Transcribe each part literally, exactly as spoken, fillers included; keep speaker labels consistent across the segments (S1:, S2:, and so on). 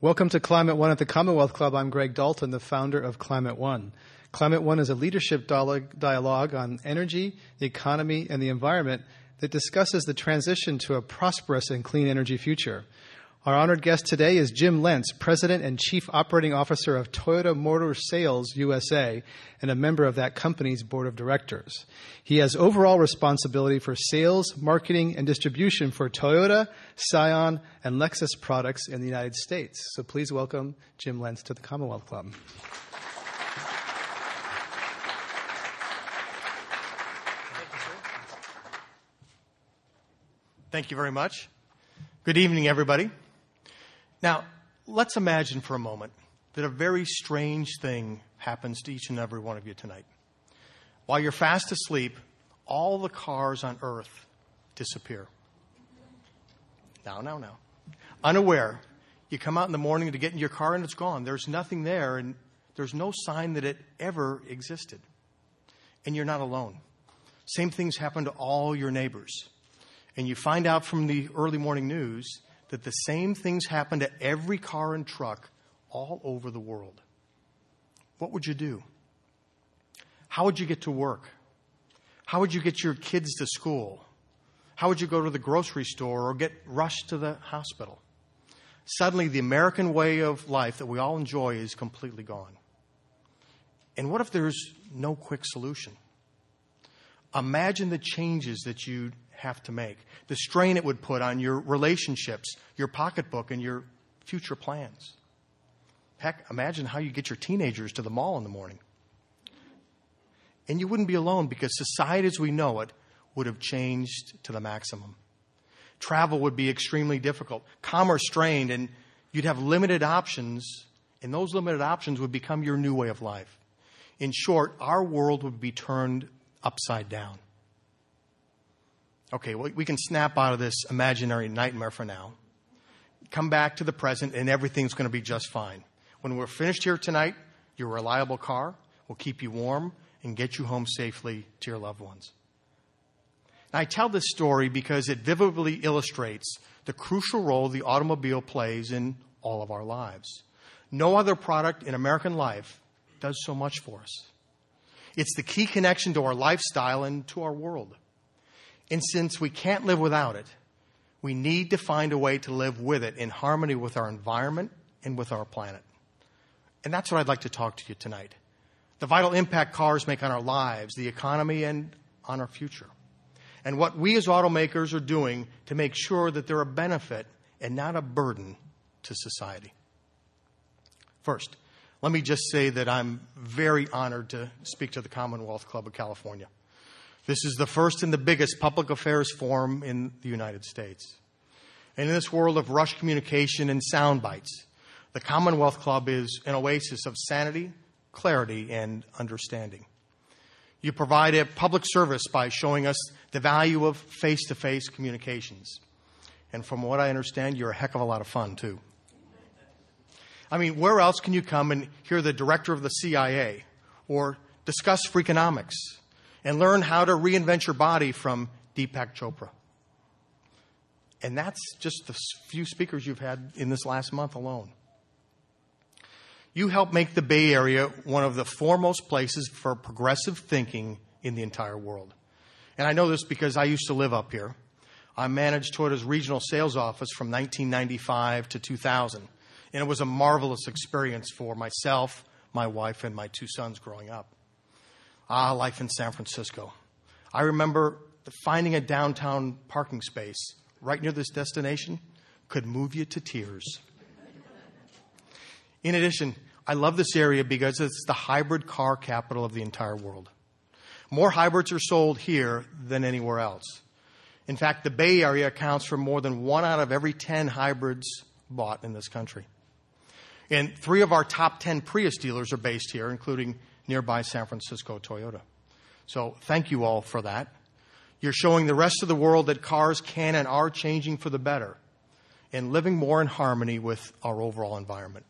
S1: Welcome to Climate One at the Commonwealth Club. I'm Greg Dalton, the founder of Climate One. Climate One is a leadership dialogue on energy, the economy, and the environment that discusses the transition to a prosperous and clean energy future. Our honored guest today is Jim Lentz, President and Chief Operating Officer of Toyota Motor Sales U S A and a member of that company's board of directors. He has overall responsibility for sales, marketing, and distribution for Toyota, Scion, and Lexus products in the United States. So please welcome Jim Lentz to the Commonwealth Club.
S2: Thank you very much. Good evening, everybody. Now, let's imagine for a moment that a very strange thing happens to each and every one of you tonight. While you're fast asleep, all the cars on Earth disappear. Now, now, now. Unaware, you come out in the morning to get in your car and it's gone. There's nothing there and there's no sign that it ever existed. And you're not alone. Same things happen to all your neighbors. And you find out from the early morning news that the same things happen to every car and truck all over the world. What would you do? How would you get to work? How would you get your kids to school? How would you go to the grocery store or get rushed to the hospital? Suddenly, the American way of life that we all enjoy is completely gone. And what if there's no quick solution? Imagine the changes that you'd have to make, the strain it would put on your relationships, your pocketbook, and your future plans. Heck, imagine how you get your teenagers to the mall in the morning. And you wouldn't be alone because society as we know it would have changed to the maximum. Travel would be extremely difficult, commerce strained, and you'd have limited options, and those limited options would become your new way of life. In short, our world would be turned upside down. Okay, well, we can snap out of this imaginary nightmare for now. Come back to the present and everything's going to be just fine. When we're finished here tonight, your reliable car will keep you warm and get you home safely to your loved ones. Now, I tell this story because it vividly illustrates the crucial role the automobile plays in all of our lives. No other product in American life does so much for us. It's the key connection to our lifestyle and to our world. And since we can't live without it, we need to find a way to live with it in harmony with our environment and with our planet. And that's what I'd like to talk to you tonight. The vital impact cars make on our lives, the economy, and on our future. And what we as automakers are doing to make sure that they're a benefit and not a burden to society. First, let me just say that I'm very honored to speak to the Commonwealth Club of California. This is the first and the biggest public affairs forum in the United States. And in this world of rush communication and sound bites, the Commonwealth Club is an oasis of sanity, clarity, and understanding. You provide a public service by showing us the value of face-to-face communications. And from what I understand, you're a heck of a lot of fun, too. I mean, where else can you come and hear the director of the C I A or discuss Freakonomics and learn how to reinvent your body from Deepak Chopra? And that's just the few speakers you've had in this last month alone. You help make the Bay Area one of the foremost places for progressive thinking in the entire world. And I know this because I used to live up here. I managed Toyota's regional sales office from nineteen ninety-five to two thousand. And it was a marvelous experience for myself, my wife, and my two sons growing up. Ah, life in San Francisco. I remember finding a downtown parking space right near this destination could move you to tears. In addition, I love this area because it's the hybrid car capital of the entire world. More hybrids are sold here than anywhere else. In fact, the Bay Area accounts for more than one out of every ten hybrids bought in this country. And three of our top ten Prius dealers are based here, including nearby San Francisco Toyota. So thank you all for that. You're showing the rest of the world that cars can and are changing for the better and living more in harmony with our overall environment.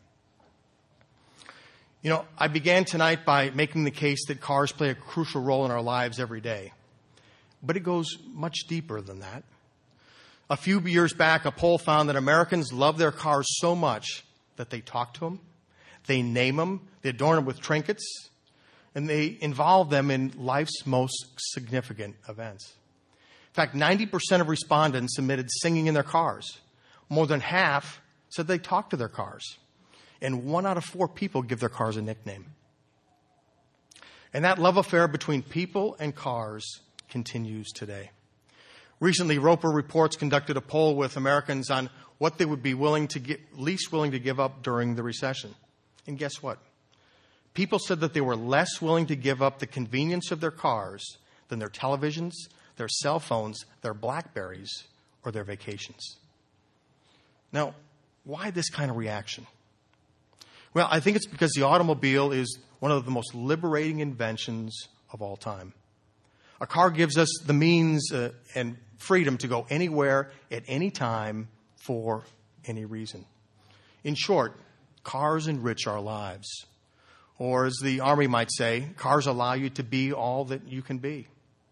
S2: You know, I began tonight by making the case that cars play a crucial role in our lives every day. But it goes much deeper than that. A few years back, a poll found that Americans love their cars so much that they talk to them, they name them, they adorn them with trinkets, and they involve them in life's most significant events. In fact, ninety percent of respondents admitted singing in their cars. More than half said they talk to their cars. And one out of four people give their cars a nickname. And that love affair between people and cars continues today. Recently, Roper Reports conducted a poll with Americans on what they would be willing to get, least willing to give up during the recession. And guess what? People said that they were less willing to give up the convenience of their cars than their televisions, their cell phones, their Blackberries, or their vacations. Now, why this kind of reaction? Well, I think it's because the automobile is one of the most liberating inventions of all time. A car gives us the means uh, and freedom to go anywhere at any time for any reason. In short, cars enrich our lives. Or as the Army might say, cars allow you to be all that you can be.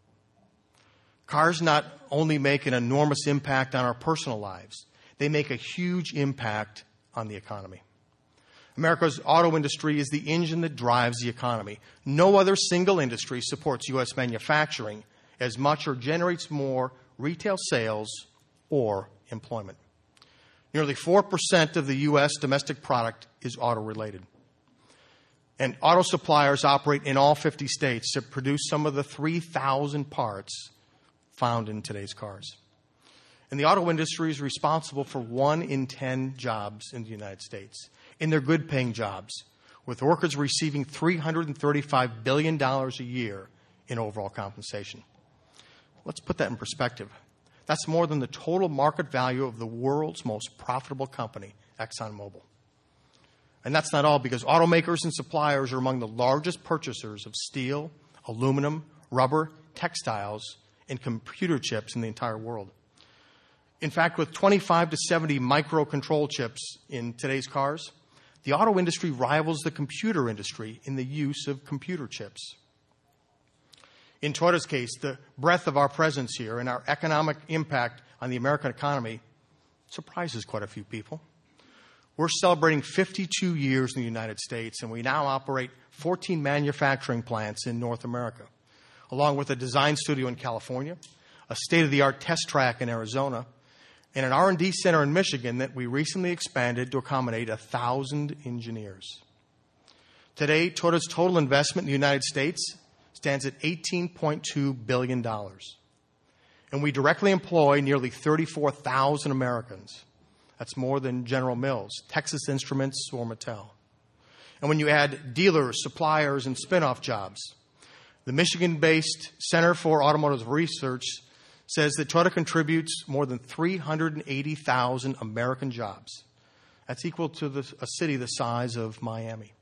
S2: Cars not only make an enormous impact on our personal lives, they make a huge impact on the economy. America's auto industry is the engine that drives the economy. No other single industry supports U S manufacturing as much or generates more retail sales or employment. Nearly four percent of the U S domestic product is auto-related. And auto suppliers operate in all fifty states to produce some of the three thousand parts found in today's cars. And the auto industry is responsible for one in ten jobs in the United States. And they're good-paying jobs, with workers receiving three hundred thirty-five billion dollars a year in overall compensation. Let's put that in perspective. That's more than the total market value of the world's most profitable company, ExxonMobil. And that's not all, because automakers and suppliers are among the largest purchasers of steel, aluminum, rubber, textiles, and computer chips in the entire world. In fact, with twenty-five to seventy microcontrol chips in today's cars, the auto industry rivals the computer industry in the use of computer chips. In Toyota's case, the breadth of our presence here and our economic impact on the American economy surprises quite a few people. We're celebrating fifty-two years in the United States, and we now operate fourteen manufacturing plants in North America, along with a design studio in California, a state-of-the-art test track in Arizona, and an R and D center in Michigan that we recently expanded to accommodate one thousand engineers. Today, Toyota's total investment in the United States stands at eighteen point two billion dollars. And we directly employ nearly thirty-four thousand Americans. That's more than General Mills, Texas Instruments, or Mattel. And when you add dealers, suppliers, and spin-off jobs, the Michigan-based Center for Automotive Research says that Toyota contributes more than three hundred eighty thousand American jobs. That's equal to the, a city the size of Miami.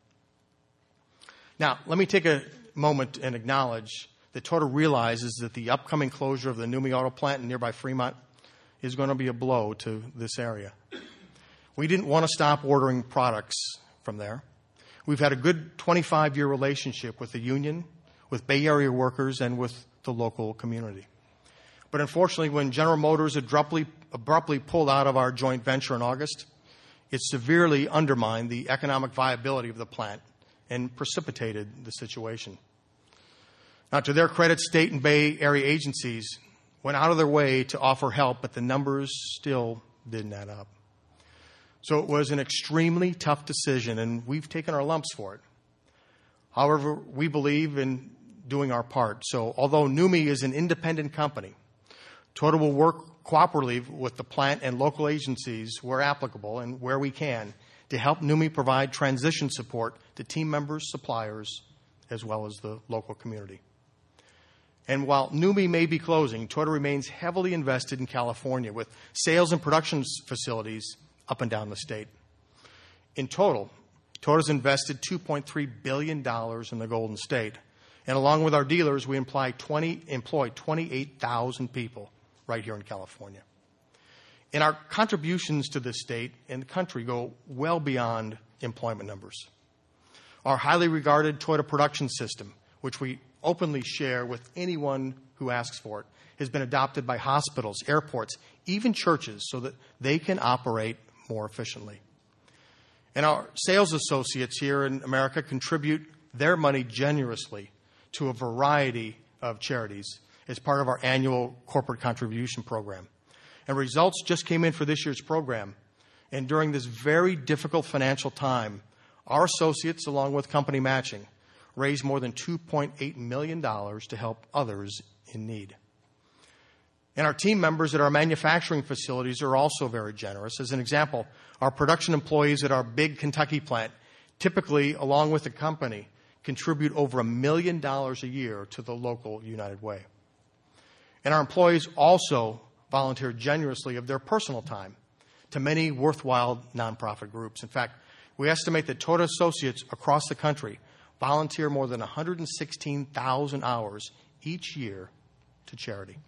S2: Now, let me take a moment and acknowledge that Toyota realizes that the upcoming closure of the NUMMI auto plant in nearby Fremont is going to be a blow to this area. We didn't want to stop ordering products from there. We've had a good twenty-five year relationship with the union, with Bay Area workers, and with the local community. But unfortunately, when General Motors abruptly, abruptly pulled out of our joint venture in August, it severely undermined the economic viability of the plant and precipitated the situation. Now, to their credit, state and Bay Area agencies went out of their way to offer help, but the numbers still didn't add up. So it was an extremely tough decision, and we've taken our lumps for it. However, we believe in doing our part. So although NUMMI is an independent company, Toyota will work cooperatively with the plant and local agencies where applicable and where we can to help NUMMI provide transition support to team members, suppliers, as well as the local community. And while NUMMI may be closing, Toyota remains heavily invested in California with sales and production facilities up and down the state. In total, Toyota's invested two point three billion dollars in the Golden State. And along with our dealers, we employ twenty, employ twenty-eight thousand people right here in California. And our contributions to this state and the country go well beyond employment numbers. Our highly regarded Toyota production system, which we openly share with anyone who asks for it, has been adopted by hospitals, airports, even churches, so that they can operate more efficiently. And our sales associates here in America contribute their money generously to a variety of charities as part of our annual corporate contribution program. And results just came in for this year's program. And during this very difficult financial time, our associates, along with company matching, raised more than two point eight million dollars to help others in need. And our team members at our manufacturing facilities are also very generous. As an example, our production employees at our big Kentucky plant, typically, along with the company, contribute over a million dollars a year to the local United Way. And our employees also volunteer generously of their personal time to many worthwhile nonprofit groups. In fact, we estimate that Toyota associates across the country volunteer more than one hundred sixteen thousand hours each year to charity.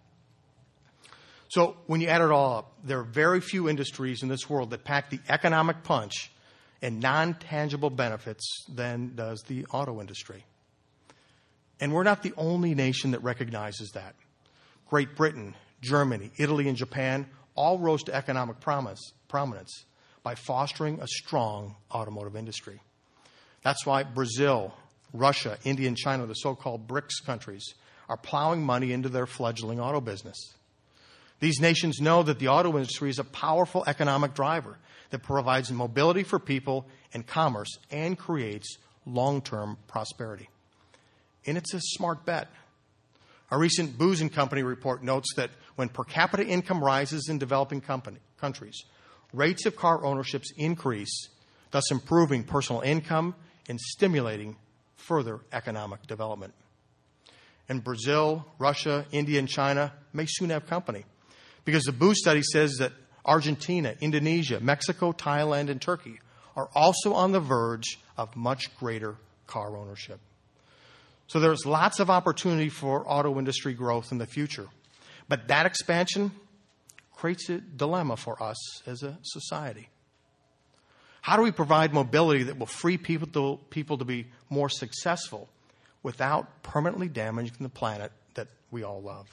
S2: So when you add it all up, there are very few industries in this world that pack the economic punch and non-tangible benefits than does the auto industry. And we're not the only nation that recognizes that. Great Britain, Germany, Italy, and Japan all rose to economic promise, prominence by fostering a strong automotive industry. That's why Brazil, Russia, India, and China, the so-called BRICS countries, are plowing money into their fledgling auto business. These nations know that the auto industry is a powerful economic driver that provides mobility for people and commerce and creates long-term prosperity. And it's a smart bet. A recent Booz and Company report notes that when per capita income rises in developing company, countries, rates of car ownerships increase, thus improving personal income and stimulating further economic development. And Brazil, Russia, India, and China may soon have company, because the Booz study says that Argentina, Indonesia, Mexico, Thailand, and Turkey are also on the verge of much greater car ownership. So there's lots of opportunity for auto industry growth in the future. But that expansion creates a dilemma for us as a society. How do we provide mobility that will free people to, people to be more successful without permanently damaging the planet that we all love?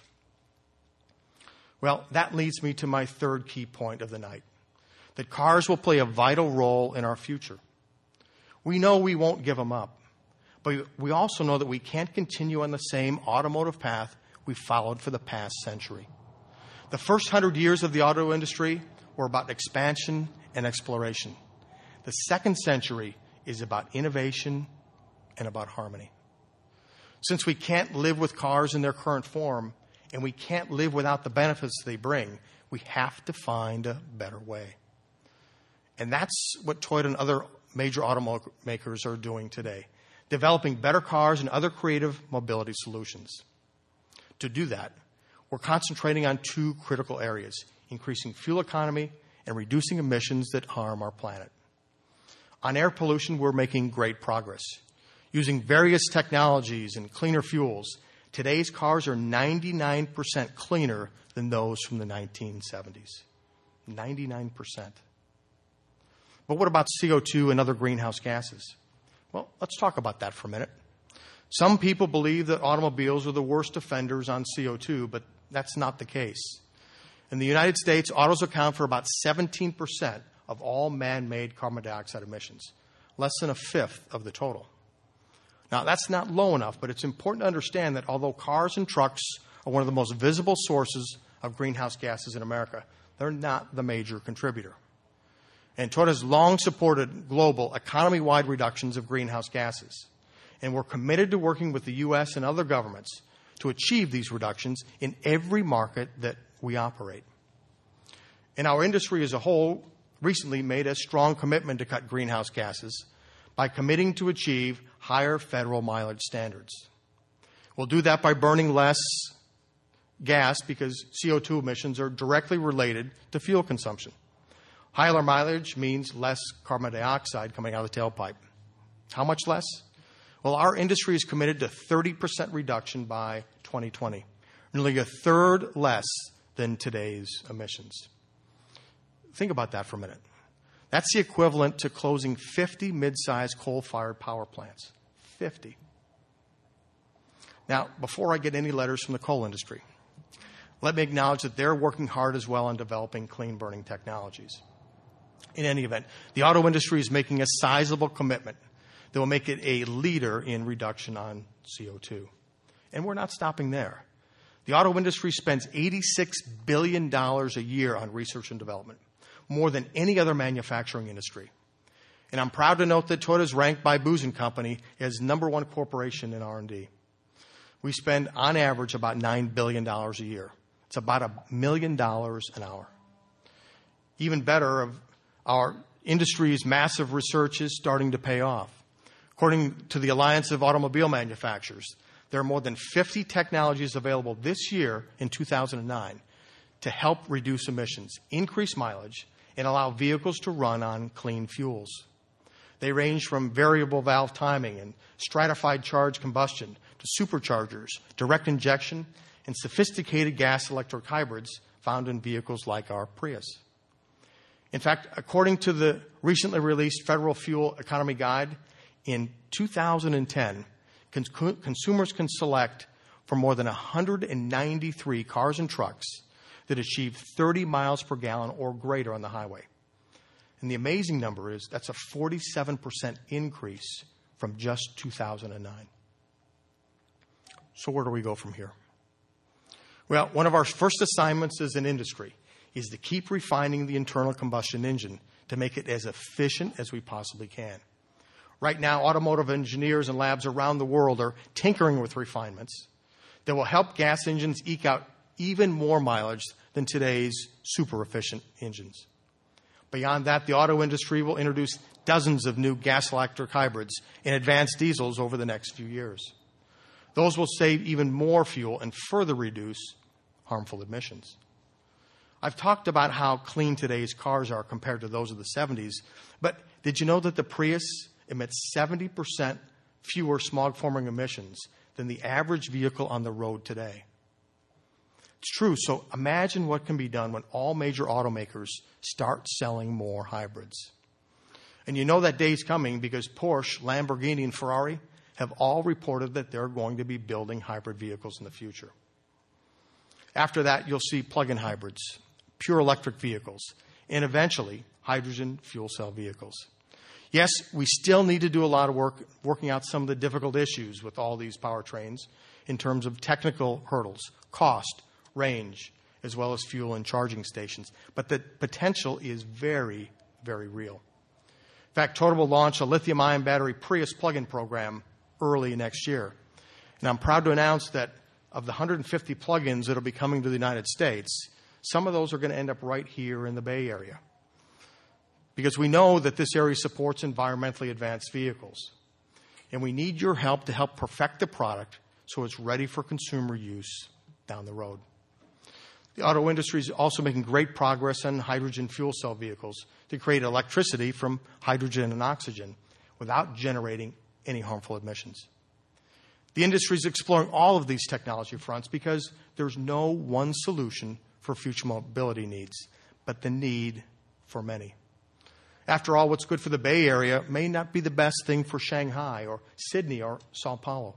S2: Well, that leads me to my third key point of the night, that cars will play a vital role in our future. We know we won't give them up, but we also know that we can't continue on the same automotive path we followed for the past century. The first hundred years of the auto industry were about expansion and exploration. The second century is about innovation and about harmony. Since we can't live with cars in their current form, and we can't live without the benefits they bring, we have to find a better way. And that's what Toyota and other major automakers are doing today, developing better cars and other creative mobility solutions. To do that, we're concentrating on two critical areas: increasing fuel economy and reducing emissions that harm our planet. On air pollution, we're making great progress. Using various technologies and cleaner fuels, today's cars are ninety-nine percent cleaner than those from the nineteen seventies. ninety-nine percent. But what about C O two and other greenhouse gases? Well, let's talk about that for a minute. Some people believe that automobiles are the worst offenders on C O two, but that's not the case. In the United States, autos account for about seventeen percent of all man-made carbon dioxide emissions, less than a fifth of the total. Now, that's not low enough, but it's important to understand that although cars and trucks are one of the most visible sources of greenhouse gases in America, they're not the major contributor. And Toyota has long supported global economy-wide reductions of greenhouse gases. And we're committed to working with the U S and other governments to achieve these reductions in every market that we operate. And our industry as a whole recently made a strong commitment to cut greenhouse gases by committing to achieve higher federal mileage standards. We'll do that by burning less gas because C O two emissions are directly related to fuel consumption. Higher mileage means less carbon dioxide coming out of the tailpipe. How much less? Well, our industry is committed to thirty percent reduction by twenty twenty, nearly a third less than today's emissions. Think about that for a minute. That's the equivalent to closing fifty mid-sized coal-fired power plants. fifty. Now, before I get any letters from the coal industry, let me acknowledge that they're working hard as well on developing clean burning technologies. In any event, the auto industry is making a sizable commitment that will make it a leader in reduction on C O two. And we're not stopping there. The auto industry spends eighty-six billion dollars a year on research and development, more than any other manufacturing industry. And I'm proud to note that Toyota is ranked by Booz and Company as number one corporation in R and D. We spend, on average, about nine billion dollars a year. It's about a million dollars an hour. Even better, of our industry's massive research is starting to pay off. According to the Alliance of Automobile Manufacturers, there are more than fifty technologies available this year in two thousand nine to help reduce emissions, increase mileage, and allow vehicles to run on clean fuels. They range from variable valve timing and stratified charge combustion to superchargers, direct injection, and sophisticated gas-electric hybrids found in vehicles like our Prius. In fact, according to the recently released Federal Fuel Economy Guide, in two thousand ten, cons- consumers can select from more than one hundred ninety-three cars and trucks that achieve thirty miles per gallon or greater on the highway. And the amazing number is that's a forty-seven percent increase from just two thousand nine. So where do we go from here? Well, one of our first assignments as an industry is to keep refining the internal combustion engine to make it as efficient as we possibly can. Right now, automotive engineers and labs around the world are tinkering with refinements that will help gas engines eke out even more mileage than today's super efficient engines. Beyond that, the auto industry will introduce dozens of new gas-electric hybrids and advanced diesels over the next few years. Those will save even more fuel and further reduce harmful emissions. I've talked about how clean today's cars are compared to those of the seventies, but did you know that the Prius emits seventy percent fewer smog-forming emissions than the average vehicle on the road today? It's true, so imagine what can be done when all major automakers start selling more hybrids. And you know that day's coming because Porsche, Lamborghini, and Ferrari have all reported that they're going to be building hybrid vehicles in the future. After that, you'll see plug-in hybrids, pure electric vehicles, and eventually hydrogen fuel cell vehicles. Yes, we still need to do a lot of work working out some of the difficult issues with all these powertrains in terms of technical hurdles, cost, range, as well as fuel and charging stations. But the potential is very, very real. In fact, Toyota will launch a lithium-ion battery Prius plug-in program early next year. And I'm proud to announce that of the one hundred fifty plug-ins that will be coming to the United States, some of those are going to end up right here in the Bay Area. Because we know that this area supports environmentally advanced vehicles. And we need your help to help perfect the product so it's ready for consumer use down the road. The auto industry is also making great progress on hydrogen fuel cell vehicles to create electricity from hydrogen and oxygen without generating any harmful emissions. The industry is exploring all of these technology fronts because there's no one solution for future mobility needs, but the need for many. After all, what's good for the Bay Area may not be the best thing for Shanghai or Sydney or Sao Paulo.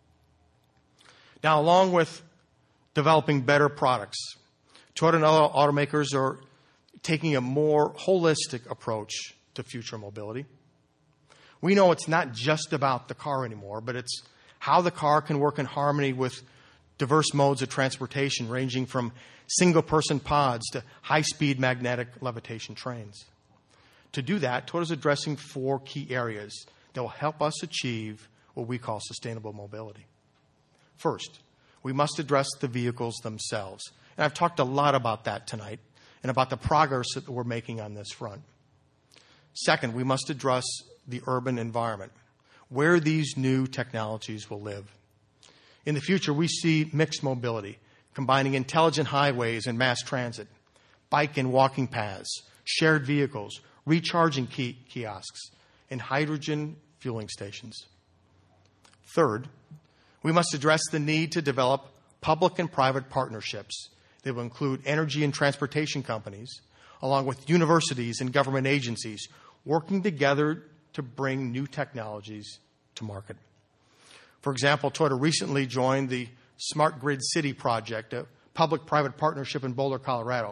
S2: Now, along with developing better products, Toyota and other automakers are taking a more holistic approach to future mobility. We know it's not just about the car anymore, but it's how the car can work in harmony with diverse modes of transportation, ranging from single-person pods to high-speed magnetic levitation trains. To do that, Toyota is addressing four key areas that will help us achieve what we call sustainable mobility. First, we must address the vehicles themselves. And I've talked a lot about that tonight and about the progress that we're making on this front. Second, we must address the urban environment, where these new technologies will live. In the future, we see mixed mobility, combining intelligent highways and mass transit, bike and walking paths, shared vehicles, recharging key kiosks, and hydrogen fueling stations. Third, we must address the need to develop public and private partnerships that will include energy and transportation companies, along with universities and government agencies, working together to bring new technologies to market. For example, Toyota recently joined the Smart Grid City project, a public-private partnership in Boulder, Colorado,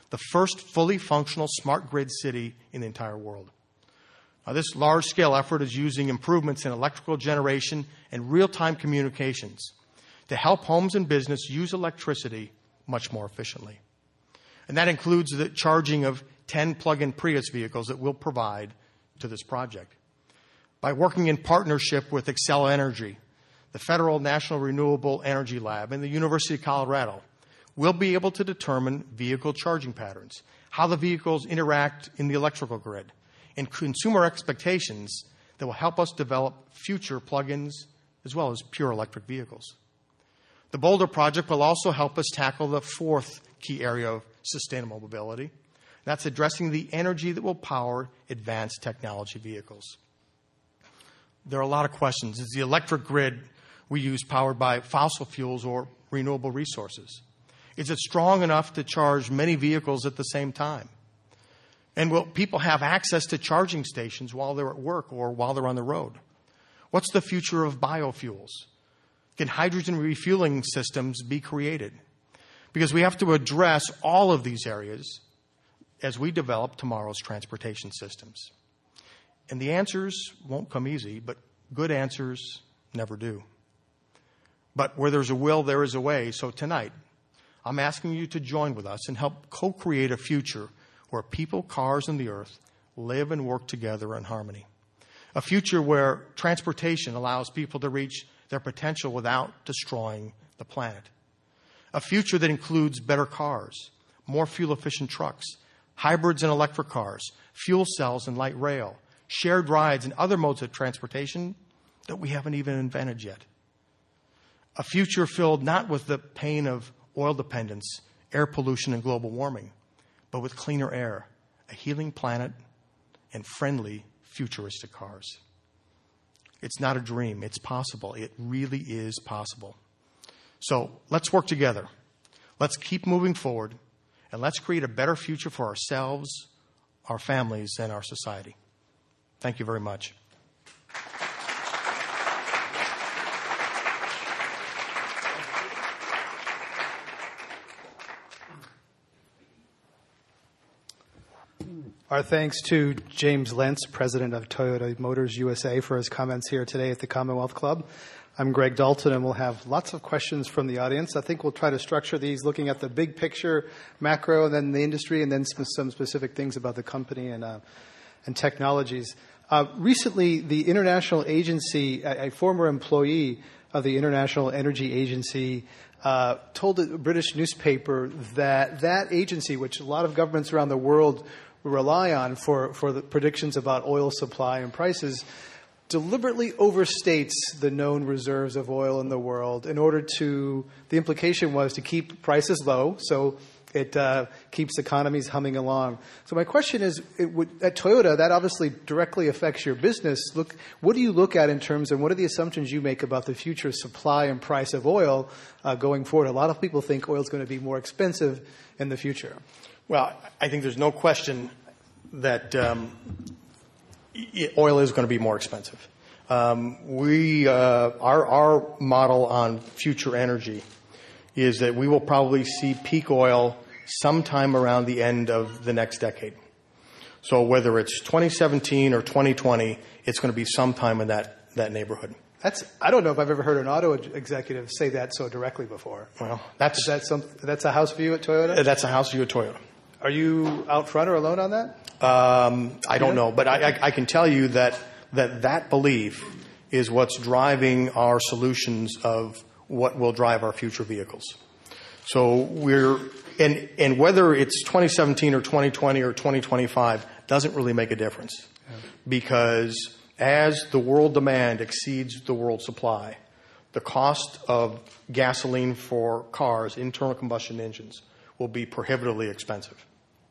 S2: the first fully functional smart grid city in the entire world. Now, this large-scale effort is using improvements in electrical generation and real-time communications to help homes and business use electricity much more efficiently. And that includes the charging of ten plug-in Prius vehicles that we'll provide to this project. By working in partnership with Xcel Energy, the Federal National Renewable Energy Lab, and the University of Colorado, we'll be able to determine vehicle charging patterns, how the vehicles interact in the electrical grid, and consumer expectations that will help us develop future plug-ins as well as pure electric vehicles. The Boulder project will also help us tackle the fourth key area of sustainable mobility. That's addressing the energy that will power advanced technology vehicles. There are a lot of questions. Is the electric grid we use powered by fossil fuels or renewable resources? Is it strong enough to charge many vehicles at the same time? And will people have access to charging stations while they're at work or while they're on the road? What's the future of biofuels? Can hydrogen refueling systems be created? Because we have to address all of these areas as we develop tomorrow's transportation systems. And the answers won't come easy, but good answers never do. But where there's a will, there is a way. So tonight, I'm asking you to join with us and help co-create a future where people, cars, and the earth live and work together in harmony. A future where transportation allows people to reach their potential without destroying the planet. A future that includes better cars, more fuel-efficient trucks, hybrids and electric cars, fuel cells and light rail, shared rides and other modes of transportation that we haven't even invented yet. A future filled not with the pain of oil dependence, air pollution, and global warming, but with cleaner air, a healing planet, and friendly, futuristic cars. It's not a dream. It's possible. It really is possible. So let's work together. Let's keep moving forward, and let's create a better future for ourselves, our families, and our society. Thank you very much.
S1: Our thanks to James Lentz, president of Toyota Motors U S A, for his comments here today at the Commonwealth Club. I'm Greg Dalton, and we'll have lots of questions from the audience. I think we'll try to structure these looking at the big picture, macro, and then the industry, and then some, some specific things about the company and, uh, and technologies. Uh, recently, the International Agency, a, a former employee of the International Energy Agency, uh, told a British newspaper that that agency, which a lot of governments around the world rely on for, for the predictions about oil supply and prices, deliberately overstates the known reserves of oil in the world in order to, the implication was to keep prices low, so it uh, keeps economies humming along. So my question is, it would, at Toyota, that obviously directly affects your business. Look, what do you look at in terms of, what are the assumptions you make about the future supply and price of oil uh, going forward? A lot of people think oil is going to be more expensive in the future.
S2: Well, I think there's no question that um, oil is going to be more expensive. Um, we, uh, our, our model on future energy is that we will probably see peak oil sometime around the end of the next decade. So whether it's twenty seventeen or twenty twenty, it's going to be sometime in that, that neighborhood.
S1: That's, I don't know if I've ever heard an auto executive say that so directly before.
S2: Well, that's,
S1: Is that some, that's a house view at Toyota?
S2: That's a house view at Toyota.
S1: Are you out front or alone on that?
S2: Um, I don't know, but I, I, I can tell you that, that that belief is what's driving our solutions of what will drive our future vehicles. So we're, and, and whether it's twenty seventeen or twenty twenty or twenty twenty-five doesn't really make a difference. Yeah. Because as the world demand exceeds the world supply, the cost of gasoline for cars, internal combustion engines, will be prohibitively expensive.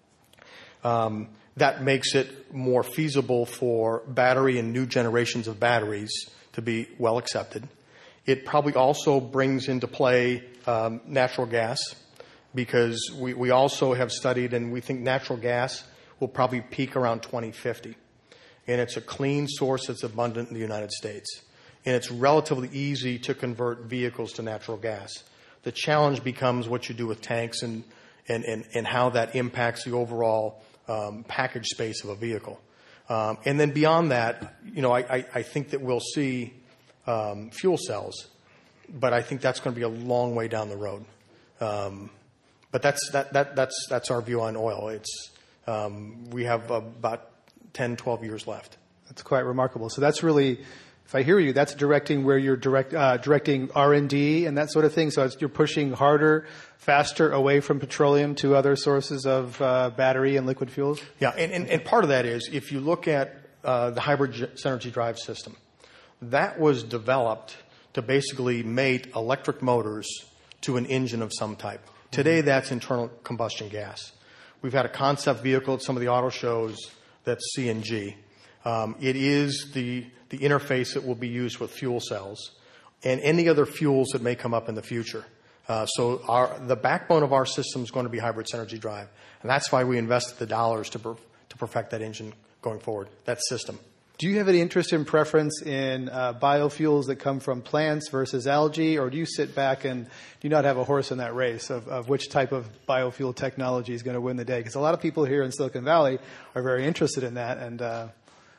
S2: Um, that makes it more feasible for battery and new generations of batteries to be well accepted. It probably also brings into play um, natural gas, because we, we also have studied, and we think natural gas will probably peak around twenty fifty. And it's a clean source that's abundant in the United States. And it's relatively easy to convert vehicles to natural gas. The challenge becomes what you do with tanks and and, and, and how that impacts the overall um, package space of a vehicle. Um, and then beyond that, you know, I, I, I think that we'll see um, fuel cells, but I think that's going to be a long way down the road. Um, but that's that, that that's that's our view on oil. It's um, we have about ten, twelve years left.
S1: That's quite remarkable. So that's really, if I hear you, that's directing where you're direct, uh, directing R and D and that sort of thing. So it's, you're pushing harder, faster away from petroleum to other sources of uh, battery and liquid fuels?
S2: Yeah, and, and, and part of that is if you look at uh, the hybrid Synergy drive system, that was developed to basically mate electric motors to an engine of some type. Today, that's internal combustion gas. We've had a concept vehicle at some of the auto shows that's C N G. Um, it is the, the interface that will be used with fuel cells and any other fuels that may come up in the future. Uh, so our, the backbone of our system is going to be hybrid Synergy drive. And that's why we invested the dollars to, per, to perfect that engine going forward, that system.
S1: Do you have any interest in preference in uh, biofuels that come from plants versus algae, or do you sit back and do you not have a horse in that race of, of which type of biofuel technology is going to win the day? Because a lot of people here in Silicon Valley are very interested in that. And uh,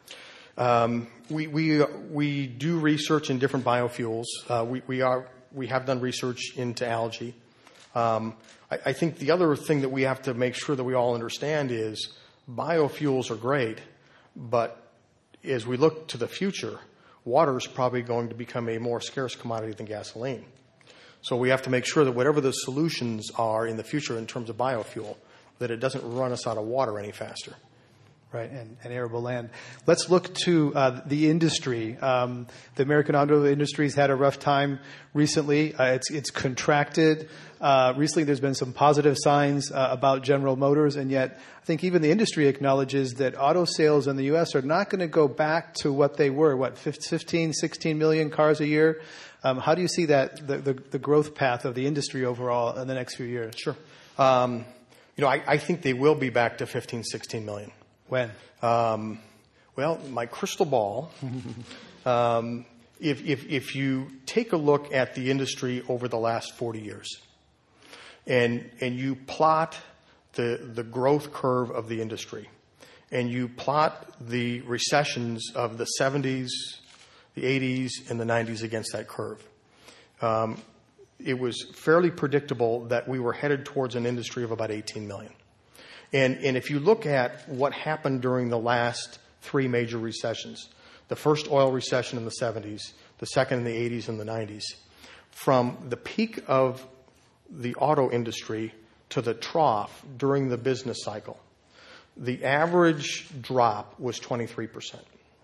S2: um, we we we do research in different biofuels. Uh, we we are we have done research into algae. Um, I, I think the other thing that we have to make sure that we all understand is biofuels are great, but as we look to the future, water is probably going to become a more scarce commodity than gasoline. So we have to make sure that whatever the solutions are in the future in terms of biofuel, that it doesn't run us out of water any faster.
S1: Right, and, and arable land. Let's look to uh, the industry. Um, the American auto industry has had a rough time recently. Uh, it's it's contracted. Uh, recently, there's been some positive signs uh, about General Motors, and yet I think even the industry acknowledges that auto sales in the U S are not going to go back to what they were, what, fifteen, sixteen million cars a year? Um, how do you see that, the, the, the growth path of the industry overall in the next few years?
S2: Sure. Um, you know, I, I think they will be back to fifteen, sixteen million.
S1: When?
S2: Um, well, my crystal ball, um, if, if, if you take a look at the industry over the last forty years and, and you plot the, the growth curve of the industry and you plot the recessions of the seventies, the eighties, and the nineties against that curve, um, it was fairly predictable that we were headed towards an industry of about eighteen million. And, and if you look at what happened during the last three major recessions, the first oil recession in the seventies, the second in the eighties and the nineties, from the peak of the auto industry to the trough during the business cycle, the average drop was twenty-three percent.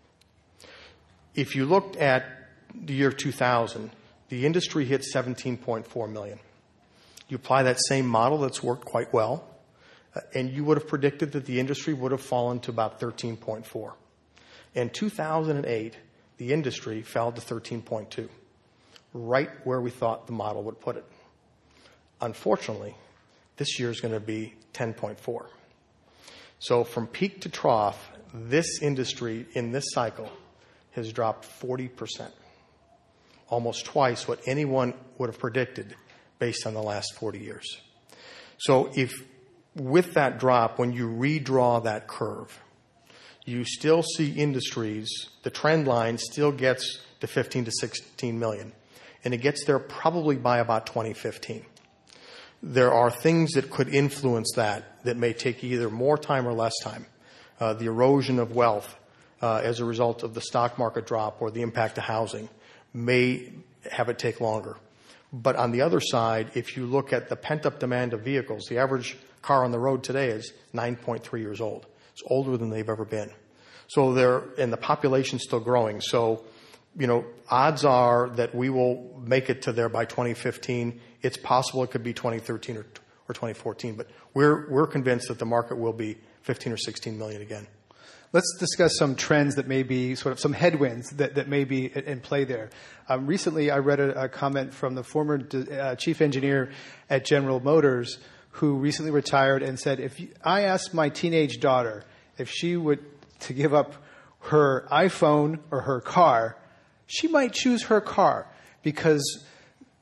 S2: If you looked at the year two thousand, the industry hit seventeen point four million. You apply that same model that's worked quite well, and you would have predicted that the industry would have fallen to about thirteen point four. In two thousand eight, the industry fell to thirteen point two, right where we thought the model would put it. Unfortunately, this year is going to be ten point four. So from peak to trough, this industry in this cycle has dropped forty percent, almost twice what anyone would have predicted based on the last forty years. So if with that drop, when you redraw that curve, you still see industries, the trend line still gets to fifteen to sixteen million, and it gets there probably by about twenty fifteen. There are things that could influence that that may take either more time or less time. Uh, the erosion of wealth uh, as a result of the stock market drop or the impact of housing may have it take longer. But on the other side, if you look at the pent-up demand of vehicles, the average car on the road today is nine point three years old. It's older than they've ever been. So they're, and the population's still growing. So, you know, odds are that we will make it to there by twenty fifteen. It's possible it could be twenty thirteen or, or twenty fourteen, but we're, we're convinced that the market will be fifteen or sixteen million again.
S1: Let's discuss some trends that may be sort of some headwinds that, that may be in play there. Um, recently, I read a, a comment from the former uh, chief engineer at General Motors who recently retired and said, if you, I asked my teenage daughter if she would to give up her iPhone or her car, she might choose her car because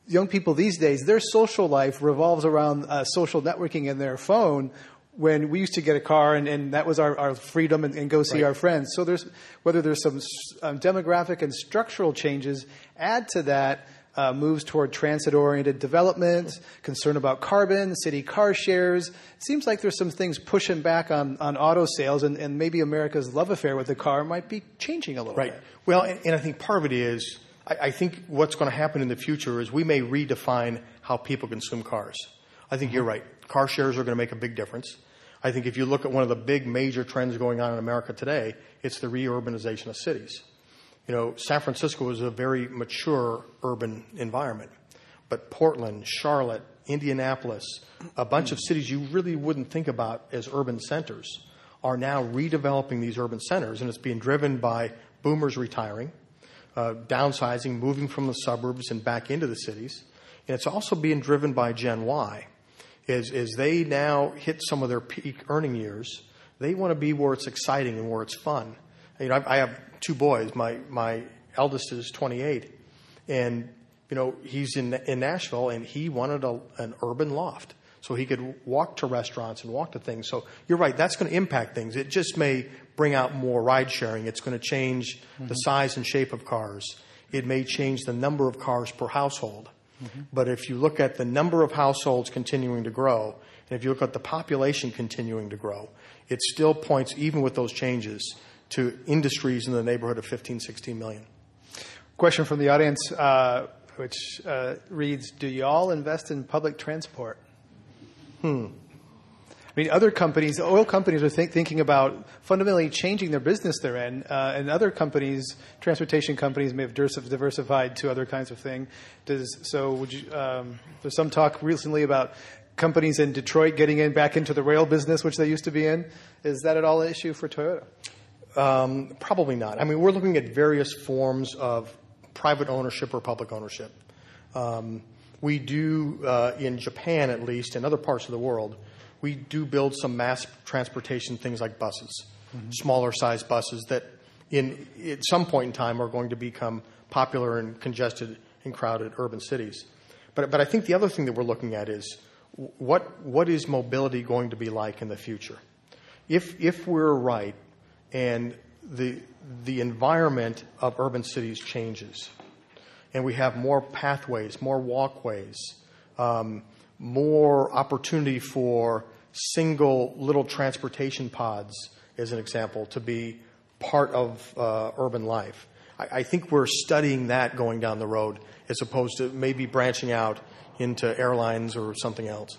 S1: young people these days, their social life revolves around uh, social networking in their phone, when we used to get a car and, and that was our, our freedom and, and go see
S2: right.
S1: our friends. So there's whether there's some um, demographic and structural changes, add to that uh, moves toward transit-oriented development, concern about carbon, city car shares. It seems like there's some things pushing back on, on auto sales, and, and maybe America's love affair with the car might be changing a little
S2: right.
S1: bit.
S2: Well, and, and I think part of it is, I, I think what's going to happen in the future is we may redefine how people consume cars. I think you're right. Car shares are going to make a big difference. I think if you look at one of the big major trends going on in America today, it's the reurbanization of cities. You know, San Francisco is a very mature urban environment, but Portland, Charlotte, Indianapolis, a bunch of cities you really wouldn't think about as urban centers are now redeveloping these urban centers, and it's being driven by boomers retiring, uh, downsizing, moving from the suburbs and back into the cities, and it's also being driven by Gen Y. As, as they now hit some of their peak earning years, they want to be where it's exciting and where it's fun. You know, I, I have two boys. My my eldest is twenty-eight, and you know he's in in Nashville, and he wanted a, an urban loft so he could walk to restaurants and walk to things. So you're right, that's going to impact things. It just may bring out more ride sharing. It's going to change mm-hmm. the size and shape of cars. It may change the number of cars per household. Mm-hmm. But if you look at the number of households continuing to grow, and if you look at the population continuing to grow, it still points, even with those changes, to industries in the neighborhood of fifteen, sixteen million.
S1: Question from the audience, uh, which uh, reads, do y'all invest in public transport?
S2: Hmm.
S1: I mean, other companies, oil companies are think, thinking about fundamentally changing their business they're in, uh, and other companies, transportation companies, may have diversified to other kinds of thing. Does so? Would you? Um, there's some talk recently about companies in Detroit getting in back into the rail business, which they used to be in. Is that at all an issue for Toyota?
S2: Um, probably not. I mean, we're looking at various forms of private ownership or public ownership. Um, we do uh, in Japan, at least, and other parts of the world. We do build some mass transportation things like buses, mm-hmm. smaller size buses that in at some point in time are going to become popular in congested and crowded urban cities. But but I think the other thing that we're looking at is what what is mobility going to be like in the future? If if we're right and the the environment of urban cities changes and we have more pathways, more walkways, um, more opportunity for single little transportation pods, as an example, to be part of uh, urban life. I, I think we're studying that going down the road as opposed to maybe branching out into airlines or something else.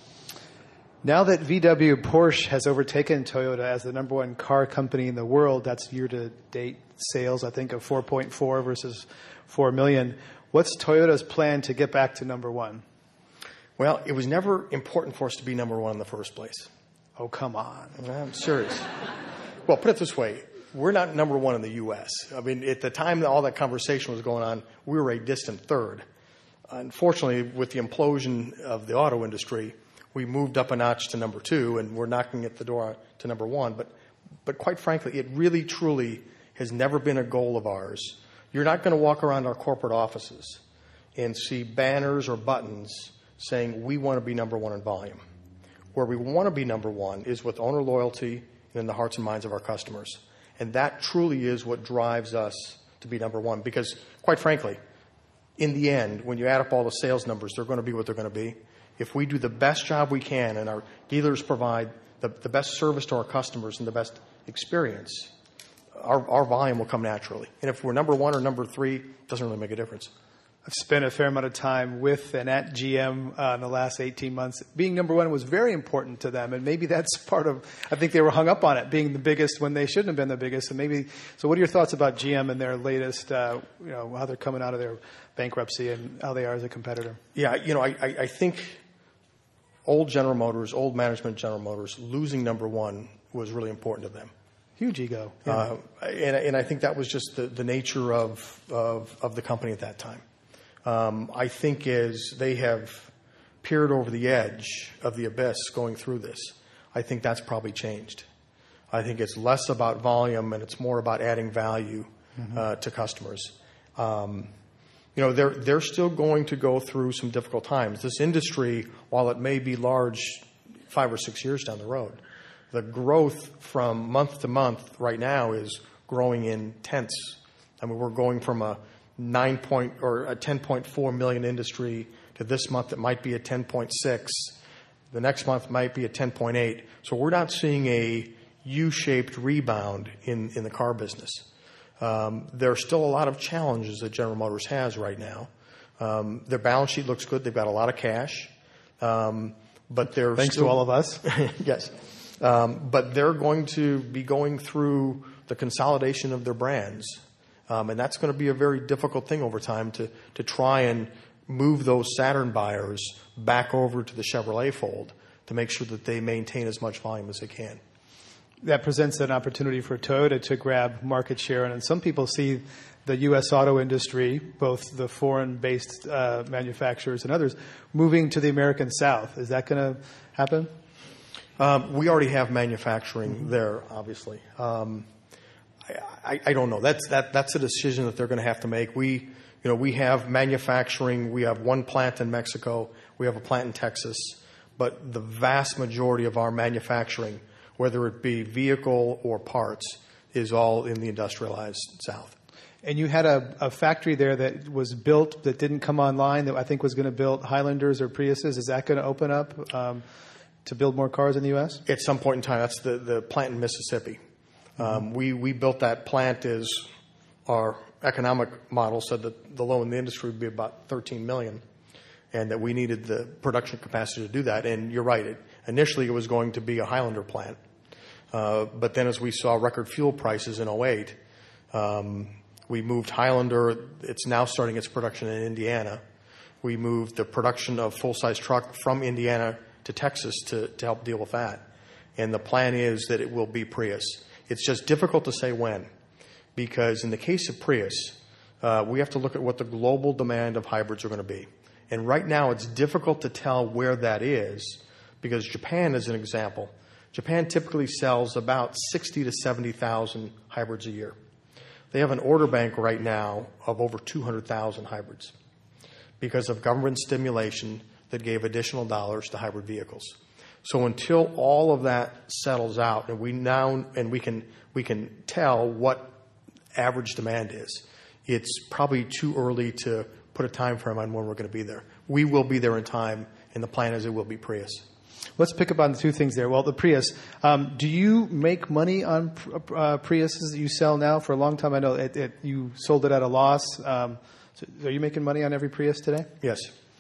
S1: Now that V W Porsche has overtaken Toyota as the number one car company in the world, that's year-to-date sales, I think, of four point four versus four million. What's Toyota's plan to get back to number one?
S2: Well, it was never important for us to be number one in the first place.
S1: Oh, come on.
S2: I'm serious. Well, put it this way. We're not number one in the U S. I mean, at the time that all that conversation was going on, we were a distant third. Unfortunately, with the implosion of the auto industry, we moved up a notch to number two, and we're knocking at the door to number one. But, but quite frankly, it really, truly has never been a goal of ours. You're not going to walk around our corporate offices and see banners or buttons saying we want to be number one in volume. Where we want to be number one is with owner loyalty and in the hearts and minds of our customers. And that truly is what drives us to be number one. Because, quite frankly, in the end, when you add up all the sales numbers, they're going to be what they're going to be. If we do the best job we can and our dealers provide the, the best service to our customers and the best experience, our, our volume will come naturally. And if we're number one or number three, it doesn't really make a difference.
S1: I've spent a fair amount of time with and at G M uh, in the last eighteen months. Being number one was very important to them, and maybe that's part of, I think they were hung up on it, being the biggest when they shouldn't have been the biggest. And maybe, so what are your thoughts about G M and their latest, uh, you know, how they're coming out of their bankruptcy and how they are as a competitor?
S2: Yeah, you know, I, I, I think old General Motors, old management General Motors, losing number one was really important to them.
S1: Huge ego. Yeah.
S2: Uh, and, and I think that was just the, the nature of, of, of the company at that time. Um, I think as they have peered over the edge of the abyss going through this, I think that's probably changed. I think it's less about volume and it's more about adding value mm-hmm. uh, to customers. Um, you know, they're, they're still going to go through some difficult times. This industry, while it may be large five or six years down the road, the growth from month to month right now is growing in tenths. I mean, we're going from a nine point or a ten point four million industry to this month it might be a ten point six. The next month might be a ten point eight. So we're not seeing a U-shaped rebound in, in the car business. Um, there are still a lot of challenges that General Motors has right now. Um, their balance sheet looks good. They've got a lot of cash. Um, but they're
S1: Thanks
S2: still,
S1: to all of us.
S2: Yes. Um, but they're going to be going through the consolidation of their brands. Um, and that's going to be a very difficult thing over time to, to try and move those Saturn buyers back over to the Chevrolet fold to make sure that they maintain as much volume as they can.
S1: That presents an opportunity for Toyota to grab market share. And some people see the U S auto industry, both the foreign-based uh, manufacturers and others, moving to the American South. Is that going to happen?
S2: Um, we already have manufacturing mm-hmm. there, obviously. Um, I, I, I don't know. That's that, that's a decision that they're going to have to make. We, you know, we have manufacturing. We have one plant in Mexico. We have a plant in Texas. But the vast majority of our manufacturing, whether it be vehicle or parts, is all in the industrialized South.
S1: And you had a, a factory there that was built that didn't come online that I think was going to build Highlanders or Priuses. Is that going to open up um, to build more cars in the U S?
S2: At some point in time. That's the, the plant in Mississippi. Mm-hmm. Um, we, we built that plant as our economic model said that the low in the industry would be about thirteen million dollars and that we needed the production capacity to do that. And you're right. It, initially, it was going to be a Highlander plant. Uh, but then as we saw record fuel prices in oh eight, um, we moved Highlander. It's now starting its production in Indiana. We moved the production of full-size truck from Indiana to Texas to, to help deal with that. And the plan is that it will be Prius. It's just difficult to say when, because in the case of Prius, uh, we have to look at what the global demand of hybrids are going to be. And right now it's difficult to tell where that is, because Japan, as an example, Japan typically sells about sixty to seventy thousand hybrids a year. They have an order bank right now of over two hundred thousand hybrids because of government stimulation that gave additional dollars to hybrid vehicles. So until all of that settles out and we now and we can we can tell what average demand is, it's probably too early to put a time frame on when we're going to be there. We will be there in time, and the plan is it will be Prius.
S1: Let's pick up on the two things there. Well, the Prius, um, do you make money on uh, Priuses that you sell now? For a long time, I know it, it, you sold it at a loss. Um, so are you making money on every Prius today?
S2: Yes.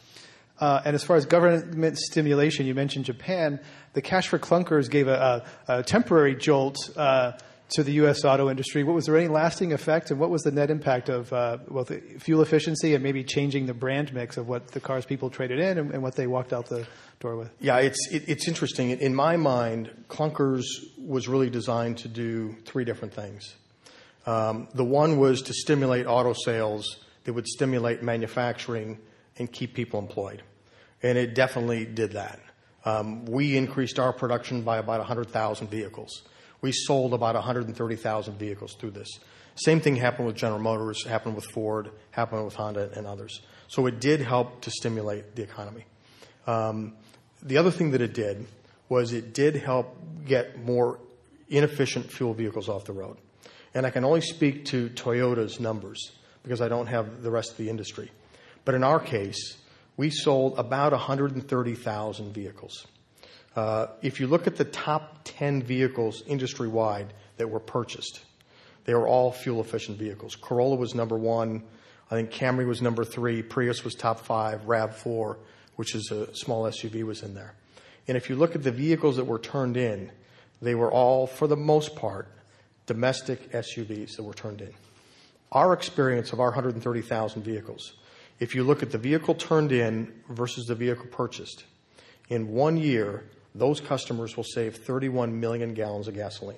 S1: Uh, and as far as government stimulation, you mentioned Japan. The cash for clunkers gave a, a, a temporary jolt uh, to the U S auto industry. What was there any lasting effect, and what was the net impact of uh, both fuel efficiency and maybe changing the brand mix of what the cars people traded in and, and what they walked out the door with?
S2: Yeah, it's it, it's interesting. In my mind, clunkers was really designed to do three different things. Um, the one was to stimulate auto sales that would stimulate manufacturing and keep people employed. And it definitely did that. Um, we increased our production by about one hundred thousand vehicles. We sold about one hundred thirty thousand vehicles through this. Same thing happened with General Motors, happened with Ford, happened with Honda and others. So it did help to stimulate the economy. Um, the other thing that it did was it did help get more inefficient fuel vehicles off the road. And I can only speak to Toyota's numbers because I don't have the rest of the industry. But in our case, we sold about one hundred thirty thousand vehicles. Uh, if you look at the top ten vehicles industry-wide that were purchased, they were all fuel-efficient vehicles. Corolla was number one. I think Camry was number three. Prius was top five. RAV four, which is a small S U V, was in there. And if you look at the vehicles that were turned in, they were all, for the most part, domestic S U Vs that were turned in. Our experience of our one hundred thirty thousand vehicles, if you look at the vehicle turned in versus the vehicle purchased, in one year, those customers will save thirty-one million gallons of gasoline.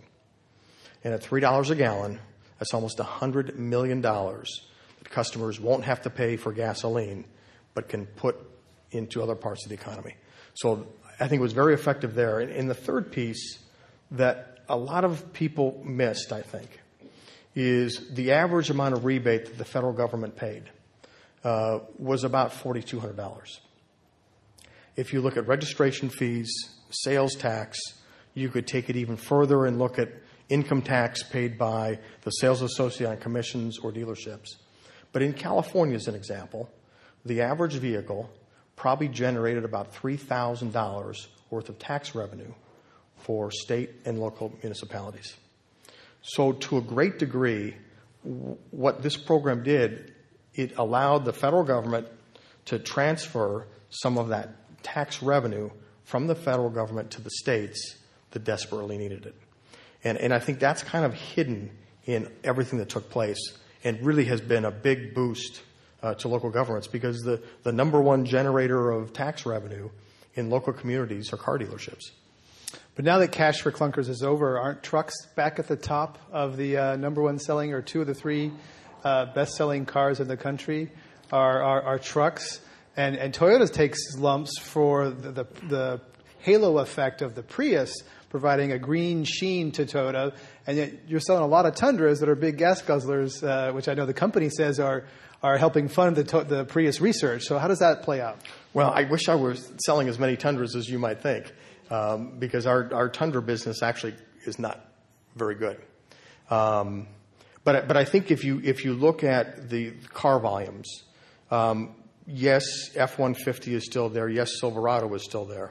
S2: And at three dollars a gallon, that's almost one hundred million dollars that customers won't have to pay for gasoline, but can put into other parts of the economy. So I think it was very effective there. And the third piece that a lot of people missed, I think, is the average amount of rebate that the federal government paid. uh, was about four thousand two hundred dollars. If you look at registration fees, sales tax, you could take it even further and look at income tax paid by the sales associate on commissions or dealerships. But in California, as an example, the average vehicle probably generated about three thousand dollars worth of tax revenue for state and local municipalities. So to a great degree, w- what this program did, it allowed the federal government to transfer some of that tax revenue from the federal government to the states that desperately needed it. And, and I think that's kind of hidden in everything that took place and really has been a big boost uh, to local governments, because the, the number one generator of tax revenue in local communities are car dealerships.
S1: But now that Cash for Clunkers is over, aren't trucks back at the top of the uh, number one selling, or two of the three uh, best-selling cars in the country are, are, are trucks? And, and Toyota takes lumps for the, the, the halo effect of the Prius, providing a green sheen to Toyota, and yet you're selling a lot of Tundras that are big gas guzzlers, uh, which I know the company says are are helping fund the, to- the Prius research. So how does that play out?
S2: Well, I wish I were selling as many Tundras as you might think, um, because our, our Tundra business actually is not very good. Um, but but I think if you if you look at the car volumes, um, yes, F one fifty is still there. Yes, Silverado is still there.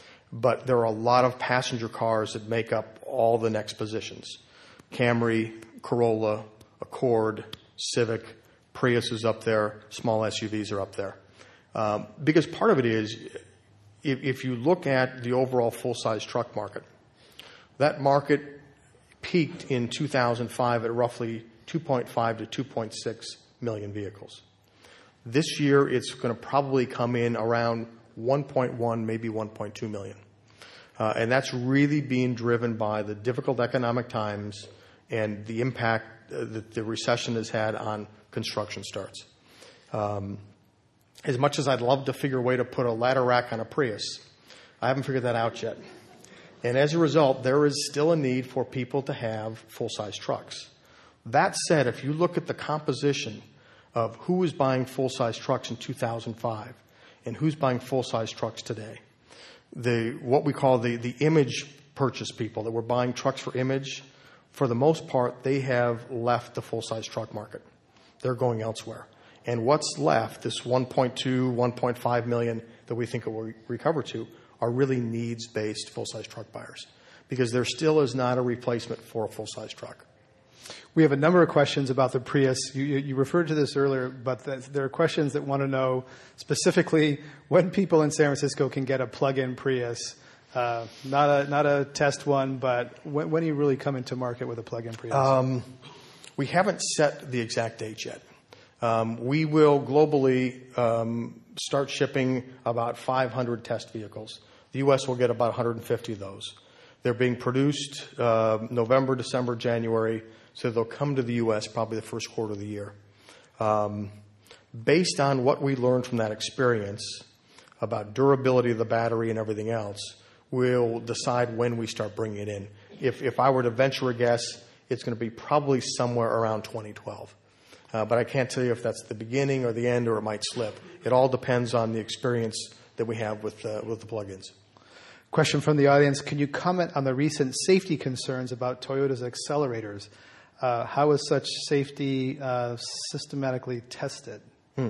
S2: But there are a lot of passenger cars that make up all the next positions. Camry, Corolla, Accord, Civic, Prius is up there. Small S U Vs are up there. Um, because part of it is, if, if you look at the overall full-size truck market, that market peaked in two thousand five at roughly two point five to two point six million vehicles. This year, it's going to probably come in around one point one, maybe one point two million. Uh, and that's really being driven by the difficult economic times and the impact uh, that the recession has had on construction starts. Um, as much as I'd love to figure a way to put a ladder rack on a Prius, I haven't figured that out yet. And as a result, there is still a need for people to have full-size trucks. That said, if you look at the composition of who was buying full-size trucks in two thousand five, and who's buying full-size trucks today, the what we call the, the image purchase people that were buying trucks for image, for the most part, they have left the full-size truck market. They're going elsewhere. And what's left, this one point two, one point five million that we think it will re- recover to, are really needs-based full-size truck buyers, because there still is not a replacement for a full-size truck.
S1: We have a number of questions about the Prius. You, you referred to this earlier, but the, there are questions that want to know specifically when people in San Francisco can get a plug-in Prius. Uh, not a not a test one, but when, when are you really coming to market with a plug-in Prius? Um,
S2: we haven't set the exact date yet. Um, we will globally um, start shipping about five hundred test vehicles. The U S will get about one hundred fifty of those. They're being produced uh, November, December, January. So they'll come to the U S probably the first quarter of the year. Um, based on what we learned from that experience about durability of the battery and everything else, we'll decide when we start bringing it in. If, if I were to venture a guess, it's going to be probably somewhere around twenty twelve. Uh, but I can't tell you if that's the beginning or the end, or it might slip. It all depends on the experience that we have with, uh, with the plugins.
S1: Question from the audience. Can you comment on the recent safety concerns about Toyota's accelerators? Uh, how is such safety uh, systematically tested?
S2: Hmm.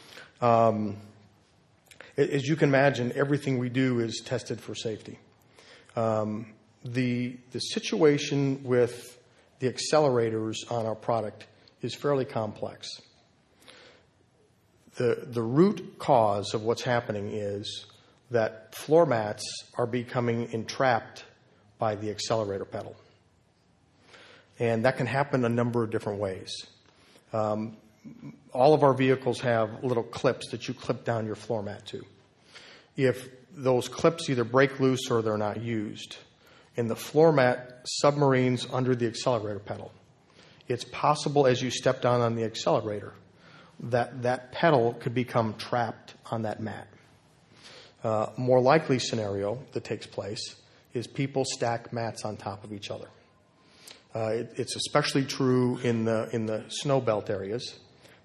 S2: Um, as you can imagine, everything we do is tested for safety. Um, the the situation with the accelerators on our product is fairly complex. The the root cause of what's happening is that floor mats are becoming entrapped by the accelerator pedal. And that can happen a number of different ways. Um, all of our vehicles have little clips that you clip down your floor mat to. If those clips either break loose or they're not used, and the floor mat submarines under the accelerator pedal, it's possible as you step down on the accelerator that that pedal could become trapped on that mat. Uh, more likely scenario that takes place is people stack mats on top of each other. Uh, it, it's especially true in the in the snow belt areas.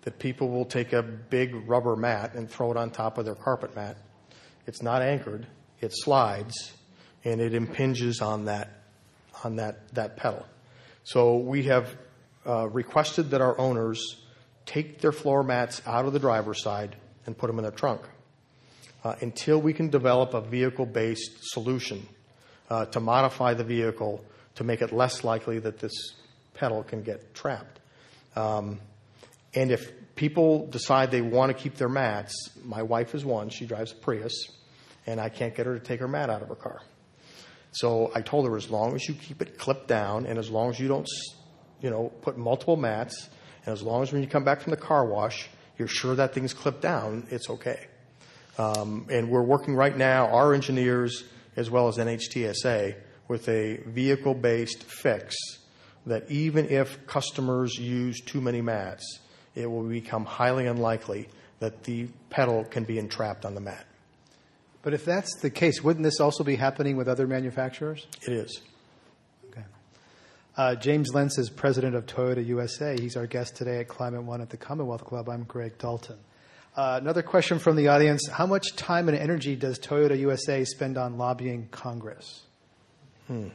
S2: that people will take a big rubber mat and throw it on top of their carpet mat. It's not anchored. It slides, and it impinges on that on that, that pedal. So we have uh, requested that our owners take their floor mats out of the driver's side and put them in their trunk uh, until we can develop a vehicle-based solution uh, to modify the vehicle to make it less likely that this pedal can get trapped. Um, and if people decide they want to keep their mats, my wife is one, she drives a Prius, and I can't get her to take her mat out of her car. So I told her, as long as you keep it clipped down and as long as you don't, you know, put multiple mats, and as long as when you come back from the car wash, you're sure that thing's clipped down, it's okay. Um, and we're working right now, our engineers as well as N H T S A, with a vehicle-based fix that even if customers use too many mats, it will become highly unlikely that the pedal can be entrapped on the mat.
S1: But if that's the case, wouldn't this also be happening with other manufacturers?
S2: It is.
S1: Okay. Uh, James Lentz is president of Toyota U S A. He's our guest today at Climate One at the Commonwealth Club. I'm Greg Dalton. Uh, another question from the audience. How much time and energy does Toyota U S A spend on lobbying Congress?
S2: Hmm.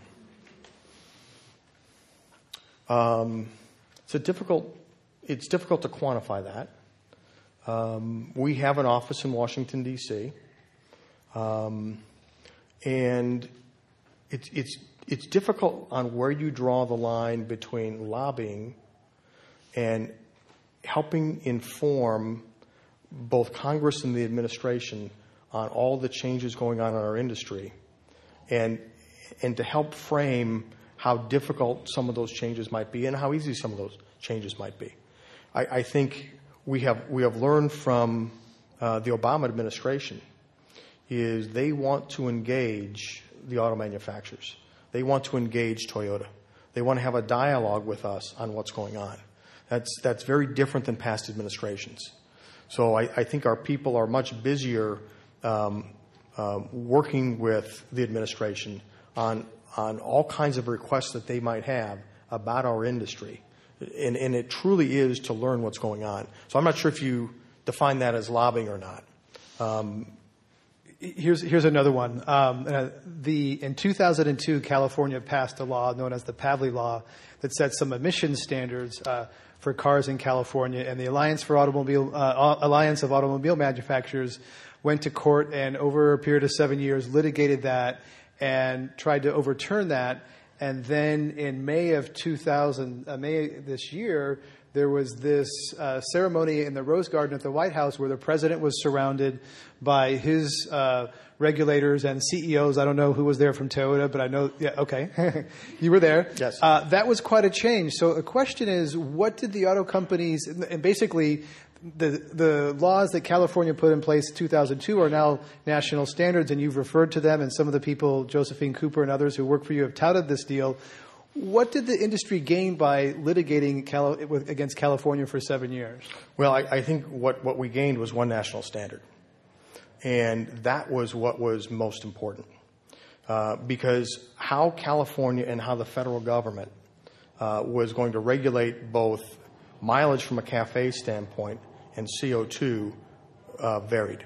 S2: Um, it's a difficult, it's difficult to quantify that. Um, we have an office in Washington, D C, Um, and it's, it's, it's difficult on where you draw the line between lobbying and helping inform both Congress and the administration on all the changes going on in our industry, and, and to help frame how difficult some of those changes might be and how easy some of those changes might be. I, I think we have, we have learned from uh, the Obama administration is they want to engage the auto manufacturers. They want to engage Toyota. They want to have a dialogue with us on what's going on. That's, that's very different than past administrations. So I, I think our people are much busier um, uh, working with the administration on, on all kinds of requests that they might have about our industry. And, and it truly is to learn what's going on. So I'm not sure if you define that as lobbying or not. Um,
S1: Here's here's another one. Um, uh, the in two thousand two, California passed a law known as the Pavley Law that set some emission standards uh, for cars in California. And the Alliance for Automobile uh, Alliance of Automobile Manufacturers went to court and over a period of seven years litigated that and tried to overturn that. And then in May of two thousand, uh, May this year, there was this uh, ceremony in the Rose Garden at the White House where the president was surrounded by his uh, regulators and C E Os. I don't know who was there from Toyota, but I know, yeah, okay. You were there.
S2: Yes.
S1: Uh, that was quite a change. So the question is, what did the auto companies, and basically the the laws that California put in place in two thousand two are now national standards, and you've referred to them, and some of the people, Josephine Cooper and others who work for you, have touted this deal. What did the industry gain by litigating Cali- against California for seven years?
S2: Well, I, I think what, what we gained was one national standard. And that was what was most important. Uh, because how California and how the federal government uh, was going to regulate both mileage from a CAFE standpoint and C O two uh, varied.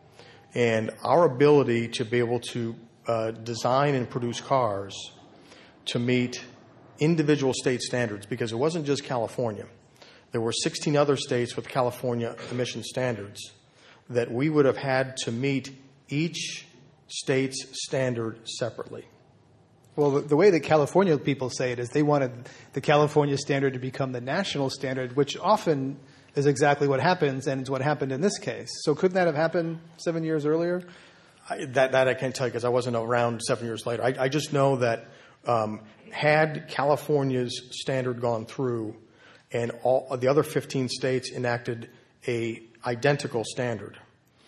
S2: And our ability to be able to uh, design and produce cars to meet individual state standards, because it wasn't just California. There were sixteen other states with California emission standards that we would have had to meet each state's standard separately.
S1: Well, the, the way that California people say it is they wanted the California standard to become the national standard, which often is exactly what happens, and it's what happened in this case. So couldn't that have happened seven years earlier?
S2: I, that, that I can't tell you because I wasn't around seven years later. I, I just know that um, had California's standard gone through and all the other fifteen states enacted a identical standard,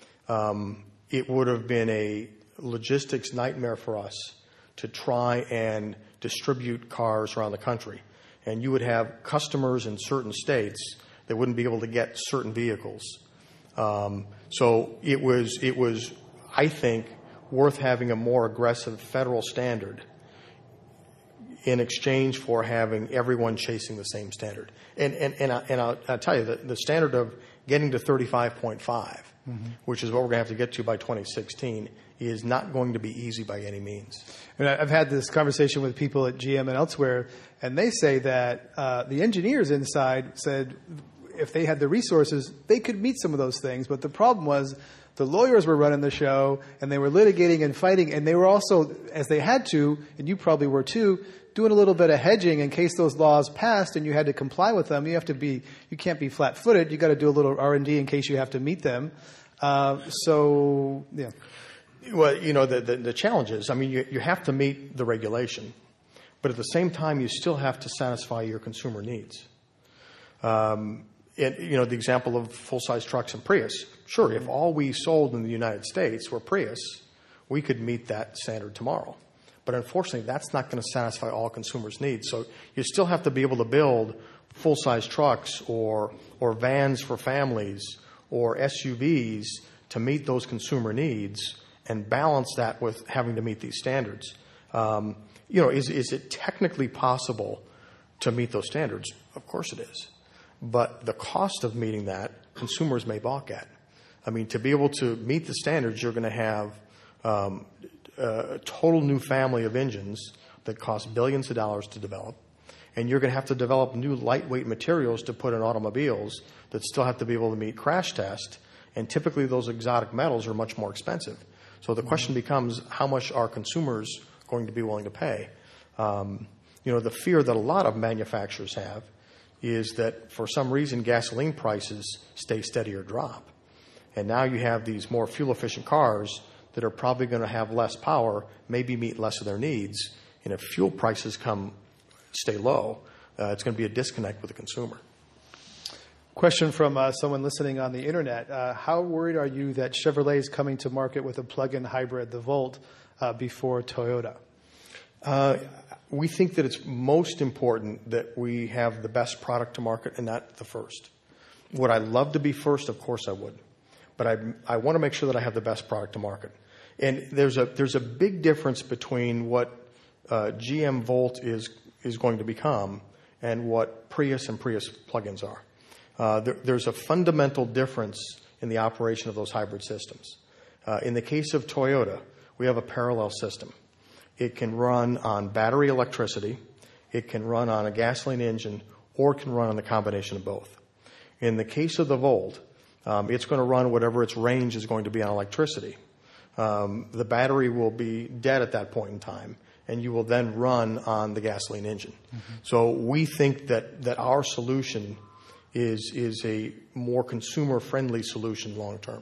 S2: um, it would have been a logistics nightmare for us to try and distribute cars around the country. And you would have customers in certain states that wouldn't be able to get certain vehicles. Um, so it was, it was, I think, worth having a more aggressive federal standard. in exchange for having everyone chasing the same standard. And and and, I, and I'll, I'll tell you, the, the standard of getting to thirty-five point five, mm-hmm. which is what we're going to have to get to by twenty sixteen, is not going to be easy by any means.
S1: And I've had this conversation with people at G M and elsewhere, and they say that uh, the engineers inside said if they had the resources, they could meet some of those things. But the problem was the lawyers were running the show, and they were litigating and fighting, and they were also, as they had to, and you probably were too, doing a little bit of hedging in case those laws passed and you had to comply with them. You have to be, you can't be flat-footed. You got to do a little R and D in case you have to meet them. Uh, so, yeah.
S2: Well, you know, the, the, the challenge is, I mean, you, you have to meet the regulation, but at the same time, you still have to satisfy your consumer needs. Um, and, you know, the example of full-size trucks and Prius. Sure, if all we sold in the United States were Prius, we could meet that standard tomorrow. But unfortunately, that's not going to satisfy all consumers' needs. So you still have to be able to build full-size trucks or or vans for families or S U Vs to meet those consumer needs and balance that with having to meet these standards. Um, you know, is is it technically possible to meet those standards? Of course it is. But the cost of meeting that, consumers may balk at. I mean, to be able to meet the standards, you're going to have um, a total new family of engines that cost billions of dollars to develop. And you're going to have to develop new lightweight materials to put in automobiles that still have to be able to meet crash test. And typically those exotic metals are much more expensive. So the question becomes, how much are consumers going to be willing to pay? Um, you know, the fear that a lot of manufacturers have is that for some reason gasoline prices stay steady or drop. And now you have these more fuel-efficient cars that are probably going to have less power, maybe meet less of their needs. And if fuel prices come stay low, uh, it's going to be a disconnect with the consumer.
S1: Question from uh, someone listening on the internet. Uh, how worried are you that Chevrolet is coming to market with a plug-in hybrid, the Volt, uh, before Toyota?
S2: Uh, we think that it's most important that we have the best product to market and not the first. Would I love to be first? Of course I would. But I, I want to make sure that I have the best product to market. And there's a there's a big difference between what uh, G M Volt is is going to become and what Prius and Prius plugins are. Uh, there, there's a fundamental difference in the operation of those hybrid systems. Uh, in the case of Toyota, we have a parallel system. It can run on battery electricity, it can run on a gasoline engine, or it can run on a combination of both. In the case of the Volt, um, it's going to run whatever its range is going to be on electricity. Um, the battery will be dead at that point in time, and you will then run on the gasoline engine. Mm-hmm. So we think that, that our solution is is a more consumer-friendly solution long-term.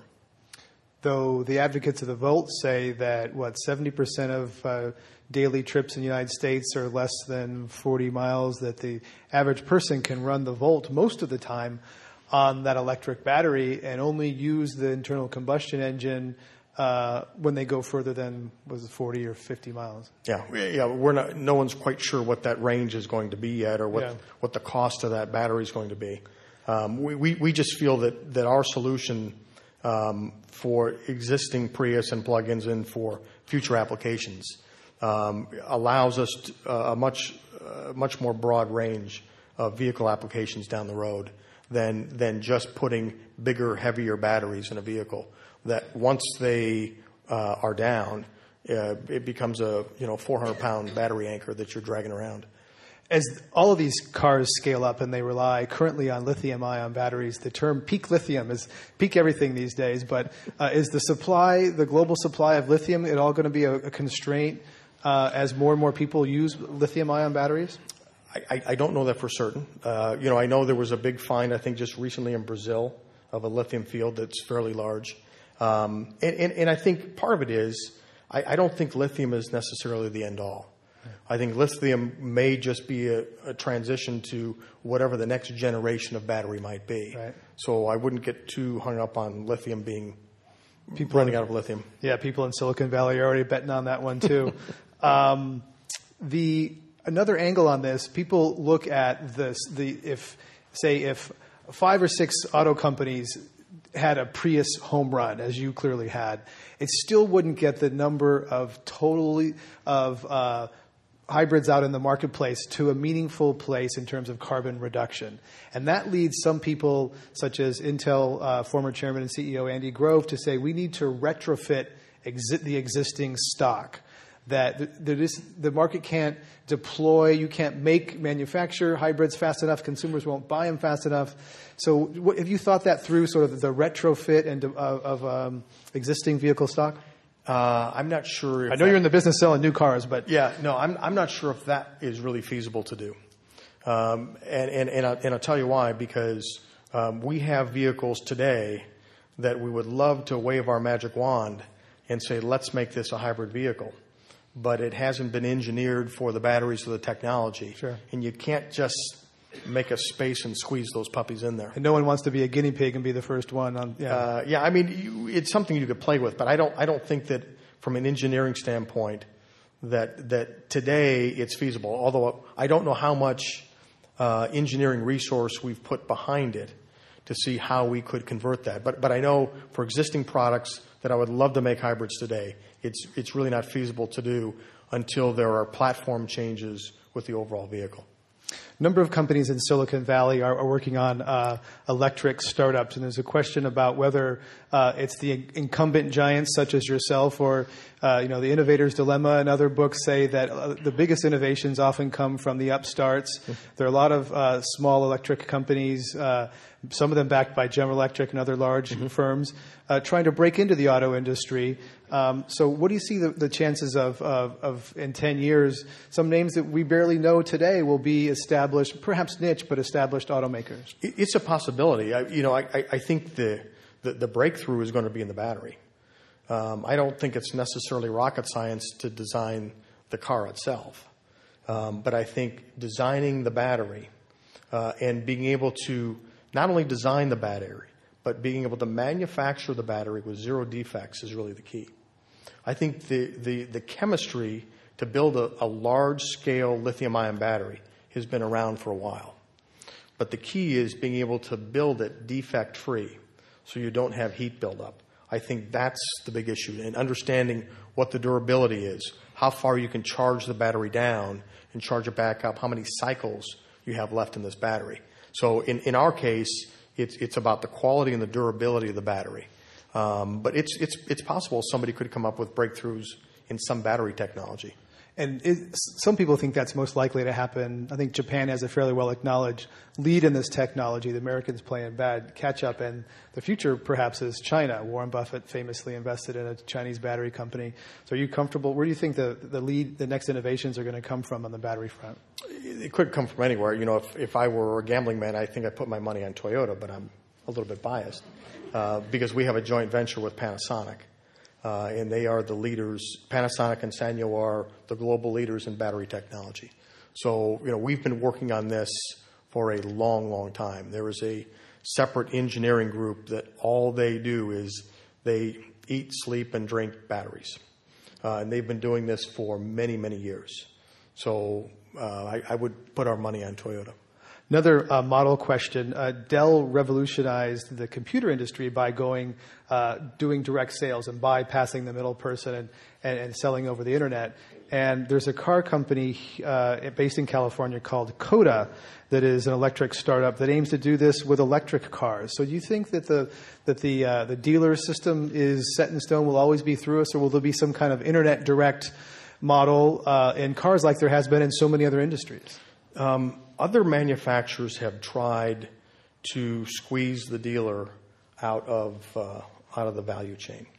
S1: Though the advocates of the Volt say that, what, seventy percent of uh, daily trips in the United States are less than forty miles, that the average person can run the Volt most of the time on that electric battery and only use the internal combustion engine uh, when they go further than, was it forty or fifty miles?
S2: Yeah, yeah. We're not. No one's quite sure what that range is going to be yet, or what yeah. what the cost of that battery is going to be. Um, we, we we just feel that that our solution um, for existing Prius and plugins and for future applications um, allows us to, uh, a much uh, much more broad range of vehicle applications down the road than than just putting bigger, heavier batteries in a vehicle. That once they uh, are down, uh, it becomes a you know four hundred pound battery anchor that you're dragging around.
S1: As all of these cars scale up and they rely currently on lithium-ion batteries, the term peak lithium is peak everything these days. But uh, is the supply, the global supply of lithium, it all going to be a, a constraint uh, as more and more people use lithium-ion batteries?
S2: I, I don't know that for certain. Uh, you know, I know there was a big find, I think, just recently in Brazil of a lithium field that's fairly large. Um, and, and, and I think part of it is I, I don't think lithium is necessarily the end all. I think lithium may just be a, a transition to whatever the next generation of battery might be.
S1: Right.
S2: So I wouldn't get too hung up on lithium being people running out of lithium.
S1: Yeah, people in Silicon Valley are already betting on that one too. um, the another angle on this, people look at this. The if say if five or six auto companies had a Prius home run, as you clearly had, it still wouldn't get the number of totally of uh, hybrids out in the marketplace to a meaningful place in terms of carbon reduction. And that leads some people, such as Intel uh, former chairman and C E O Andy Grove, to say we need to retrofit exi- the existing stock. That the, the, the market can't deploy, you can't make, manufacture hybrids fast enough, consumers won't buy them fast enough. So what, have you thought that through, sort of the retrofit and, uh, of um, existing vehicle stock?
S2: Uh, I'm not sure. If
S1: I know
S2: that,
S1: you're in the business selling new cars, but
S2: yeah, no, I'm I'm not sure if that is really feasible to do. Um, and and and, I, and I'll tell you why. Because um, we have vehicles today that we would love to wave our magic wand and say, let's make this a hybrid vehicle, but it hasn't been engineered for the batteries or the technology.
S1: Sure.
S2: And you can't just make a space and squeeze those puppies in there.
S1: And no one wants to be a guinea pig and be the first one on. Yeah,
S2: uh, yeah. I mean, you, it's something you could play with, but I don't. I don't think that from an engineering standpoint that that today it's feasible. Although I don't know how much uh, engineering resource we've put behind it to see how we could convert that. But but I know for existing products that I would love to make hybrids today, it's it's really not feasible to do until there are platform changes with the overall vehicle.
S1: A number of companies in Silicon Valley are, are working on uh, electric startups, and there's a question about whether uh, it's the incumbent giants such as yourself or uh, you know, the Innovator's Dilemma and other books say that uh, the biggest innovations often come from the upstarts. There are a lot of uh, small electric companies, uh, some of them backed by General Electric and other large mm-hmm. firms, uh, trying to break into the auto industry. Um, so what do you see the, the chances of, of, of, in ten years, some names that we barely know today will be established, perhaps niche, but established automakers?
S2: It's a possibility. I, you know, I, I think the, the, the breakthrough is going to be in the battery. Um, I don't think it's necessarily rocket science to design the car itself. Um, but I think designing the battery uh, and being able to not only design the battery, but being able to manufacture the battery with zero defects is really the key. I think the, the, the chemistry to build a, a large-scale lithium-ion battery has been around for a while. But the key is being able to build it defect-free so you don't have heat buildup. I think that's the big issue, and understanding what the durability is, how far you can charge the battery down and charge it back up, how many cycles you have left in this battery. So in, in our case, it's, it's about the quality and the durability of the battery. Um, but it's, it's, it's possible somebody could come up with breakthroughs in some battery technology.
S1: And it, some people think that's most likely to happen. I think Japan has a fairly well-acknowledged lead in this technology. The Americans playing bad catch-up, and the future perhaps is China. Warren Buffett famously invested in a Chinese battery company. So are you comfortable? Where do you think the, the lead, the next innovations are going to come from on the battery front?
S2: It could come from anywhere. You know, if, if I were a gambling man, I think I'd put my money on Toyota, but I'm a little bit biased uh, because we have a joint venture with Panasonic. Uh, and they are the leaders. Panasonic and Sanyo are the global leaders in battery technology. So, you know, we've been working on this for a long, long time. There is a separate engineering group that all they do is they eat, sleep, and drink batteries. Uh, and they've been doing this for many, many years. So uh, I, I would put our money on Toyota.
S1: Another uh, model question. Uh, Dell revolutionized the computer industry by going, uh, doing direct sales and bypassing the middle person and, and, and selling over the internet. And there's a car company uh, based in California called Coda that is an electric startup that aims to do this with electric cars. So do you think that the that the uh, the dealer system is set in stone, will always be through us, or will there be some kind of internet direct model uh, in cars like there has been in so many other industries?
S2: Um, Other manufacturers have tried to squeeze the dealer out of uh, out of the value chain,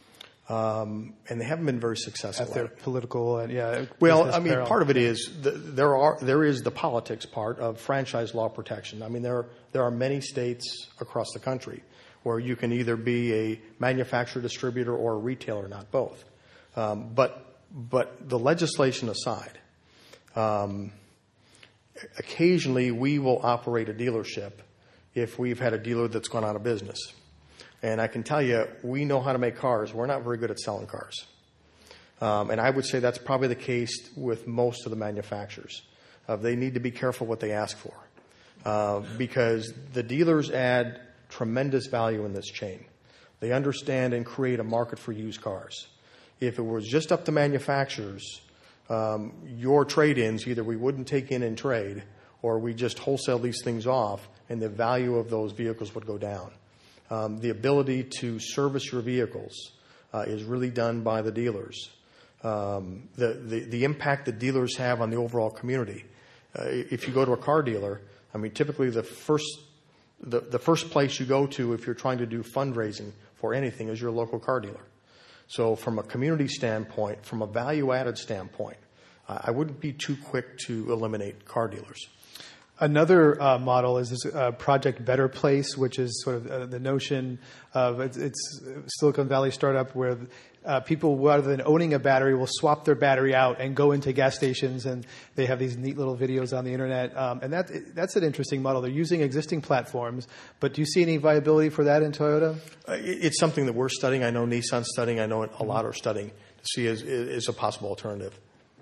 S2: um, and they haven't been very successful.
S1: At their
S2: at it.
S1: Political and yeah.
S2: Well, I mean, peril. Part of it is the, there are there is the politics part of franchise law protection. I mean, there there are many states across the country where you can either be a manufacturer, distributor, or a retailer, not both. Um, but but the legislation aside. Um, Occasionally, we will operate a dealership if we've had a dealer that's gone out of business. And I can tell you, we know how to make cars. We're not very good at selling cars. Um, and I would say that's probably the case with most of the manufacturers. Uh, they need to be careful what they ask for uh, because the dealers add tremendous value in this chain. They understand and create a market for used cars. If it was just up to manufacturers, um, your trade-ins, either we wouldn't take in and trade, or we just wholesale these things off, and the value of those vehicles would go down. Um, the ability to service your vehicles uh, is really done by the dealers. Um, the, the, the impact that dealers have on the overall community. Uh, if you go to a car dealer, I mean, typically the first, the, the first place you go to if you're trying to do fundraising for anything is your local car dealer. So from a community standpoint, from a value-added standpoint, uh, I wouldn't be too quick to eliminate car dealers.
S1: Another uh, model is this uh, Project Better Place, which is sort of uh, the notion of it's, it's Silicon Valley startup where uh, people, rather than owning a battery, will swap their battery out and go into gas stations, and they have these neat little videos on the internet. Um, and that that's an interesting model. They're using existing platforms, but do you see any viability for that in Toyota?
S2: Uh, it's something that we're studying. I know Nissan's studying. I know a lot are studying to see as, as a possible alternative.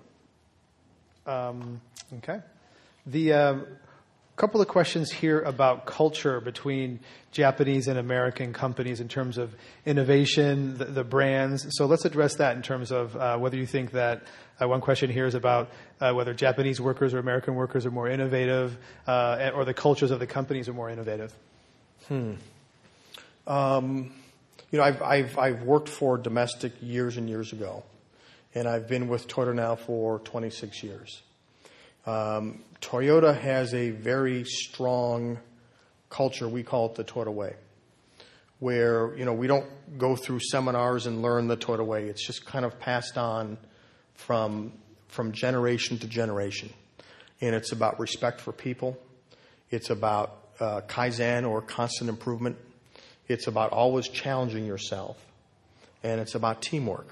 S1: Um, okay. The uh, couple of questions here about culture between Japanese and American companies in terms of innovation, the, the brands. So let's address that in terms of uh, whether you think that uh, one question here is about uh, whether Japanese workers or American workers are more innovative, uh, or the cultures of the companies are more innovative.
S2: Hmm. Um, you know, I've, I've, I've worked for domestic years and years ago, and I've been with Toyota now for twenty-six years. Um, Toyota has a very strong culture. We call it the Toyota Way, where, you know, we don't go through seminars and learn the Toyota Way. It's just kind of passed on from, from generation to generation. And it's about respect for people. It's about uh, Kaizen, or constant improvement. It's about always challenging yourself. And it's about teamwork.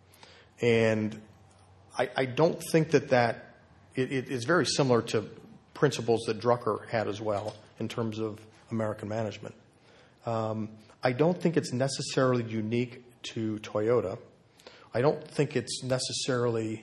S2: And I, I don't think that that It, it is very similar to principles that Drucker had as well in terms of American management. Um, I don't think it's necessarily unique to Toyota. I don't think it's necessarily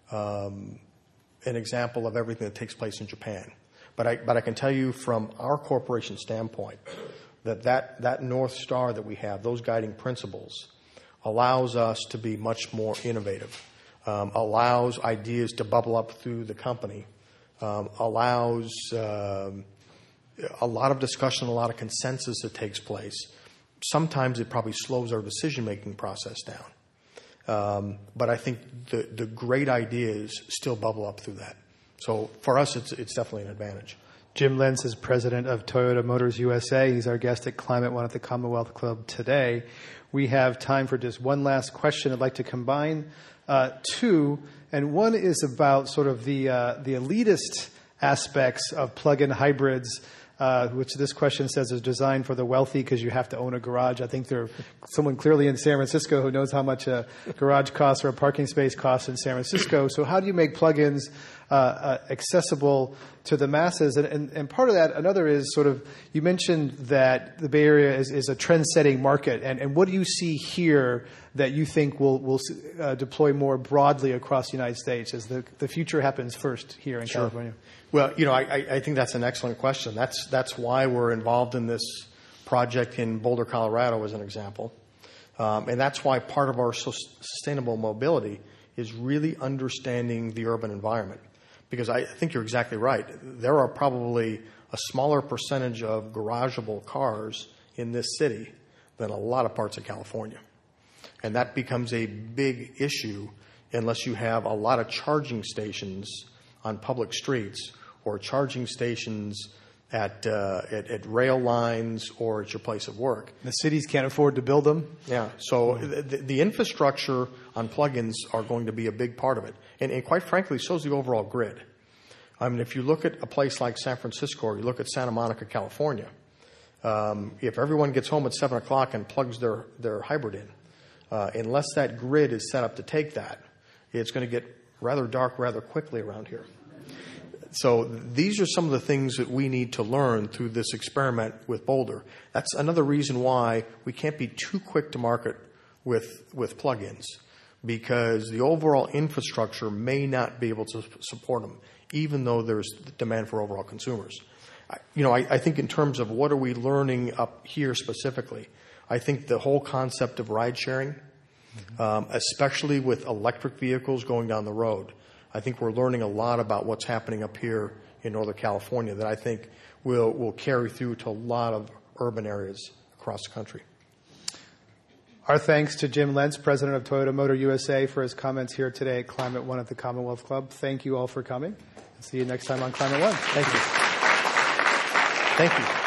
S2: um, an example of everything that takes place in Japan. But I, but I can tell you from our corporation standpoint that, that that North Star that we have, those guiding principles, allows us to be much more innovative. Um, allows ideas to bubble up through the company, um, allows um, a lot of discussion, a lot of consensus that takes place. Sometimes it probably slows our decision-making process down. Um, but I think the, the great ideas still bubble up through that. So for us, it's, it's definitely an advantage.
S1: Jim Lentz is president of Toyota Motors U S A. He's our guest at Climate One at the Commonwealth Club today. We have time for just one last question. I'd like to combine uh, two, and one is about sort of the uh, the elitist aspects of plug-in hybrids, uh, which this question says is designed for the wealthy because you have to own a garage. I think there's someone clearly in San Francisco who knows how much a garage costs or a parking space costs in San Francisco. So how do you make plug-ins uh, uh, accessible to the masses? And, and, and part of that, another is sort of, you mentioned that the Bay Area is, is a trend-setting market. And, and what do you see here that you think will, will uh, deploy more broadly across the United States as the, the future happens first here in
S2: Sure.
S1: California?
S2: Well, you know, I, I think that's an excellent question. That's that's why we're involved in this project in Boulder, Colorado, as an example. Um, and that's why part of our sustainable mobility is really understanding the urban environment. Because I think you're exactly right. There are probably a smaller percentage of garageable cars in this city than a lot of parts of California. And that becomes a big issue unless you have a lot of charging stations on public streets, or charging stations at, uh, at at rail lines or at your place of work.
S1: The cities can't afford to build them.
S2: Yeah, so mm-hmm. the, the infrastructure on plugins are going to be a big part of it. And, and quite frankly, so is the overall grid. I mean, if you look at a place like San Francisco, or you look at Santa Monica, California, um, if everyone gets home at seven o'clock and plugs their, their hybrid in, uh, unless that grid is set up to take that, it's going to get rather dark rather quickly around here. So these are some of the things that we need to learn through this experiment with Boulder. That's another reason why we can't be too quick to market with with plugins, because the overall infrastructure may not be able to support them, even though there's demand for overall consumers. You know, I, I think in terms of what are we learning up here specifically, I think the whole concept of ride sharing, mm-hmm. um, especially with electric vehicles going down the road, I think we're learning a lot about what's happening up here in Northern California that I think will, will carry through to a lot of urban areas across the country.
S1: Our thanks to Jim Lentz, President of Toyota Motor U S A, for his comments here today at Climate One at the Commonwealth Club. Thank you all for coming. See you next time on Climate One.
S2: Thank you. Thank you.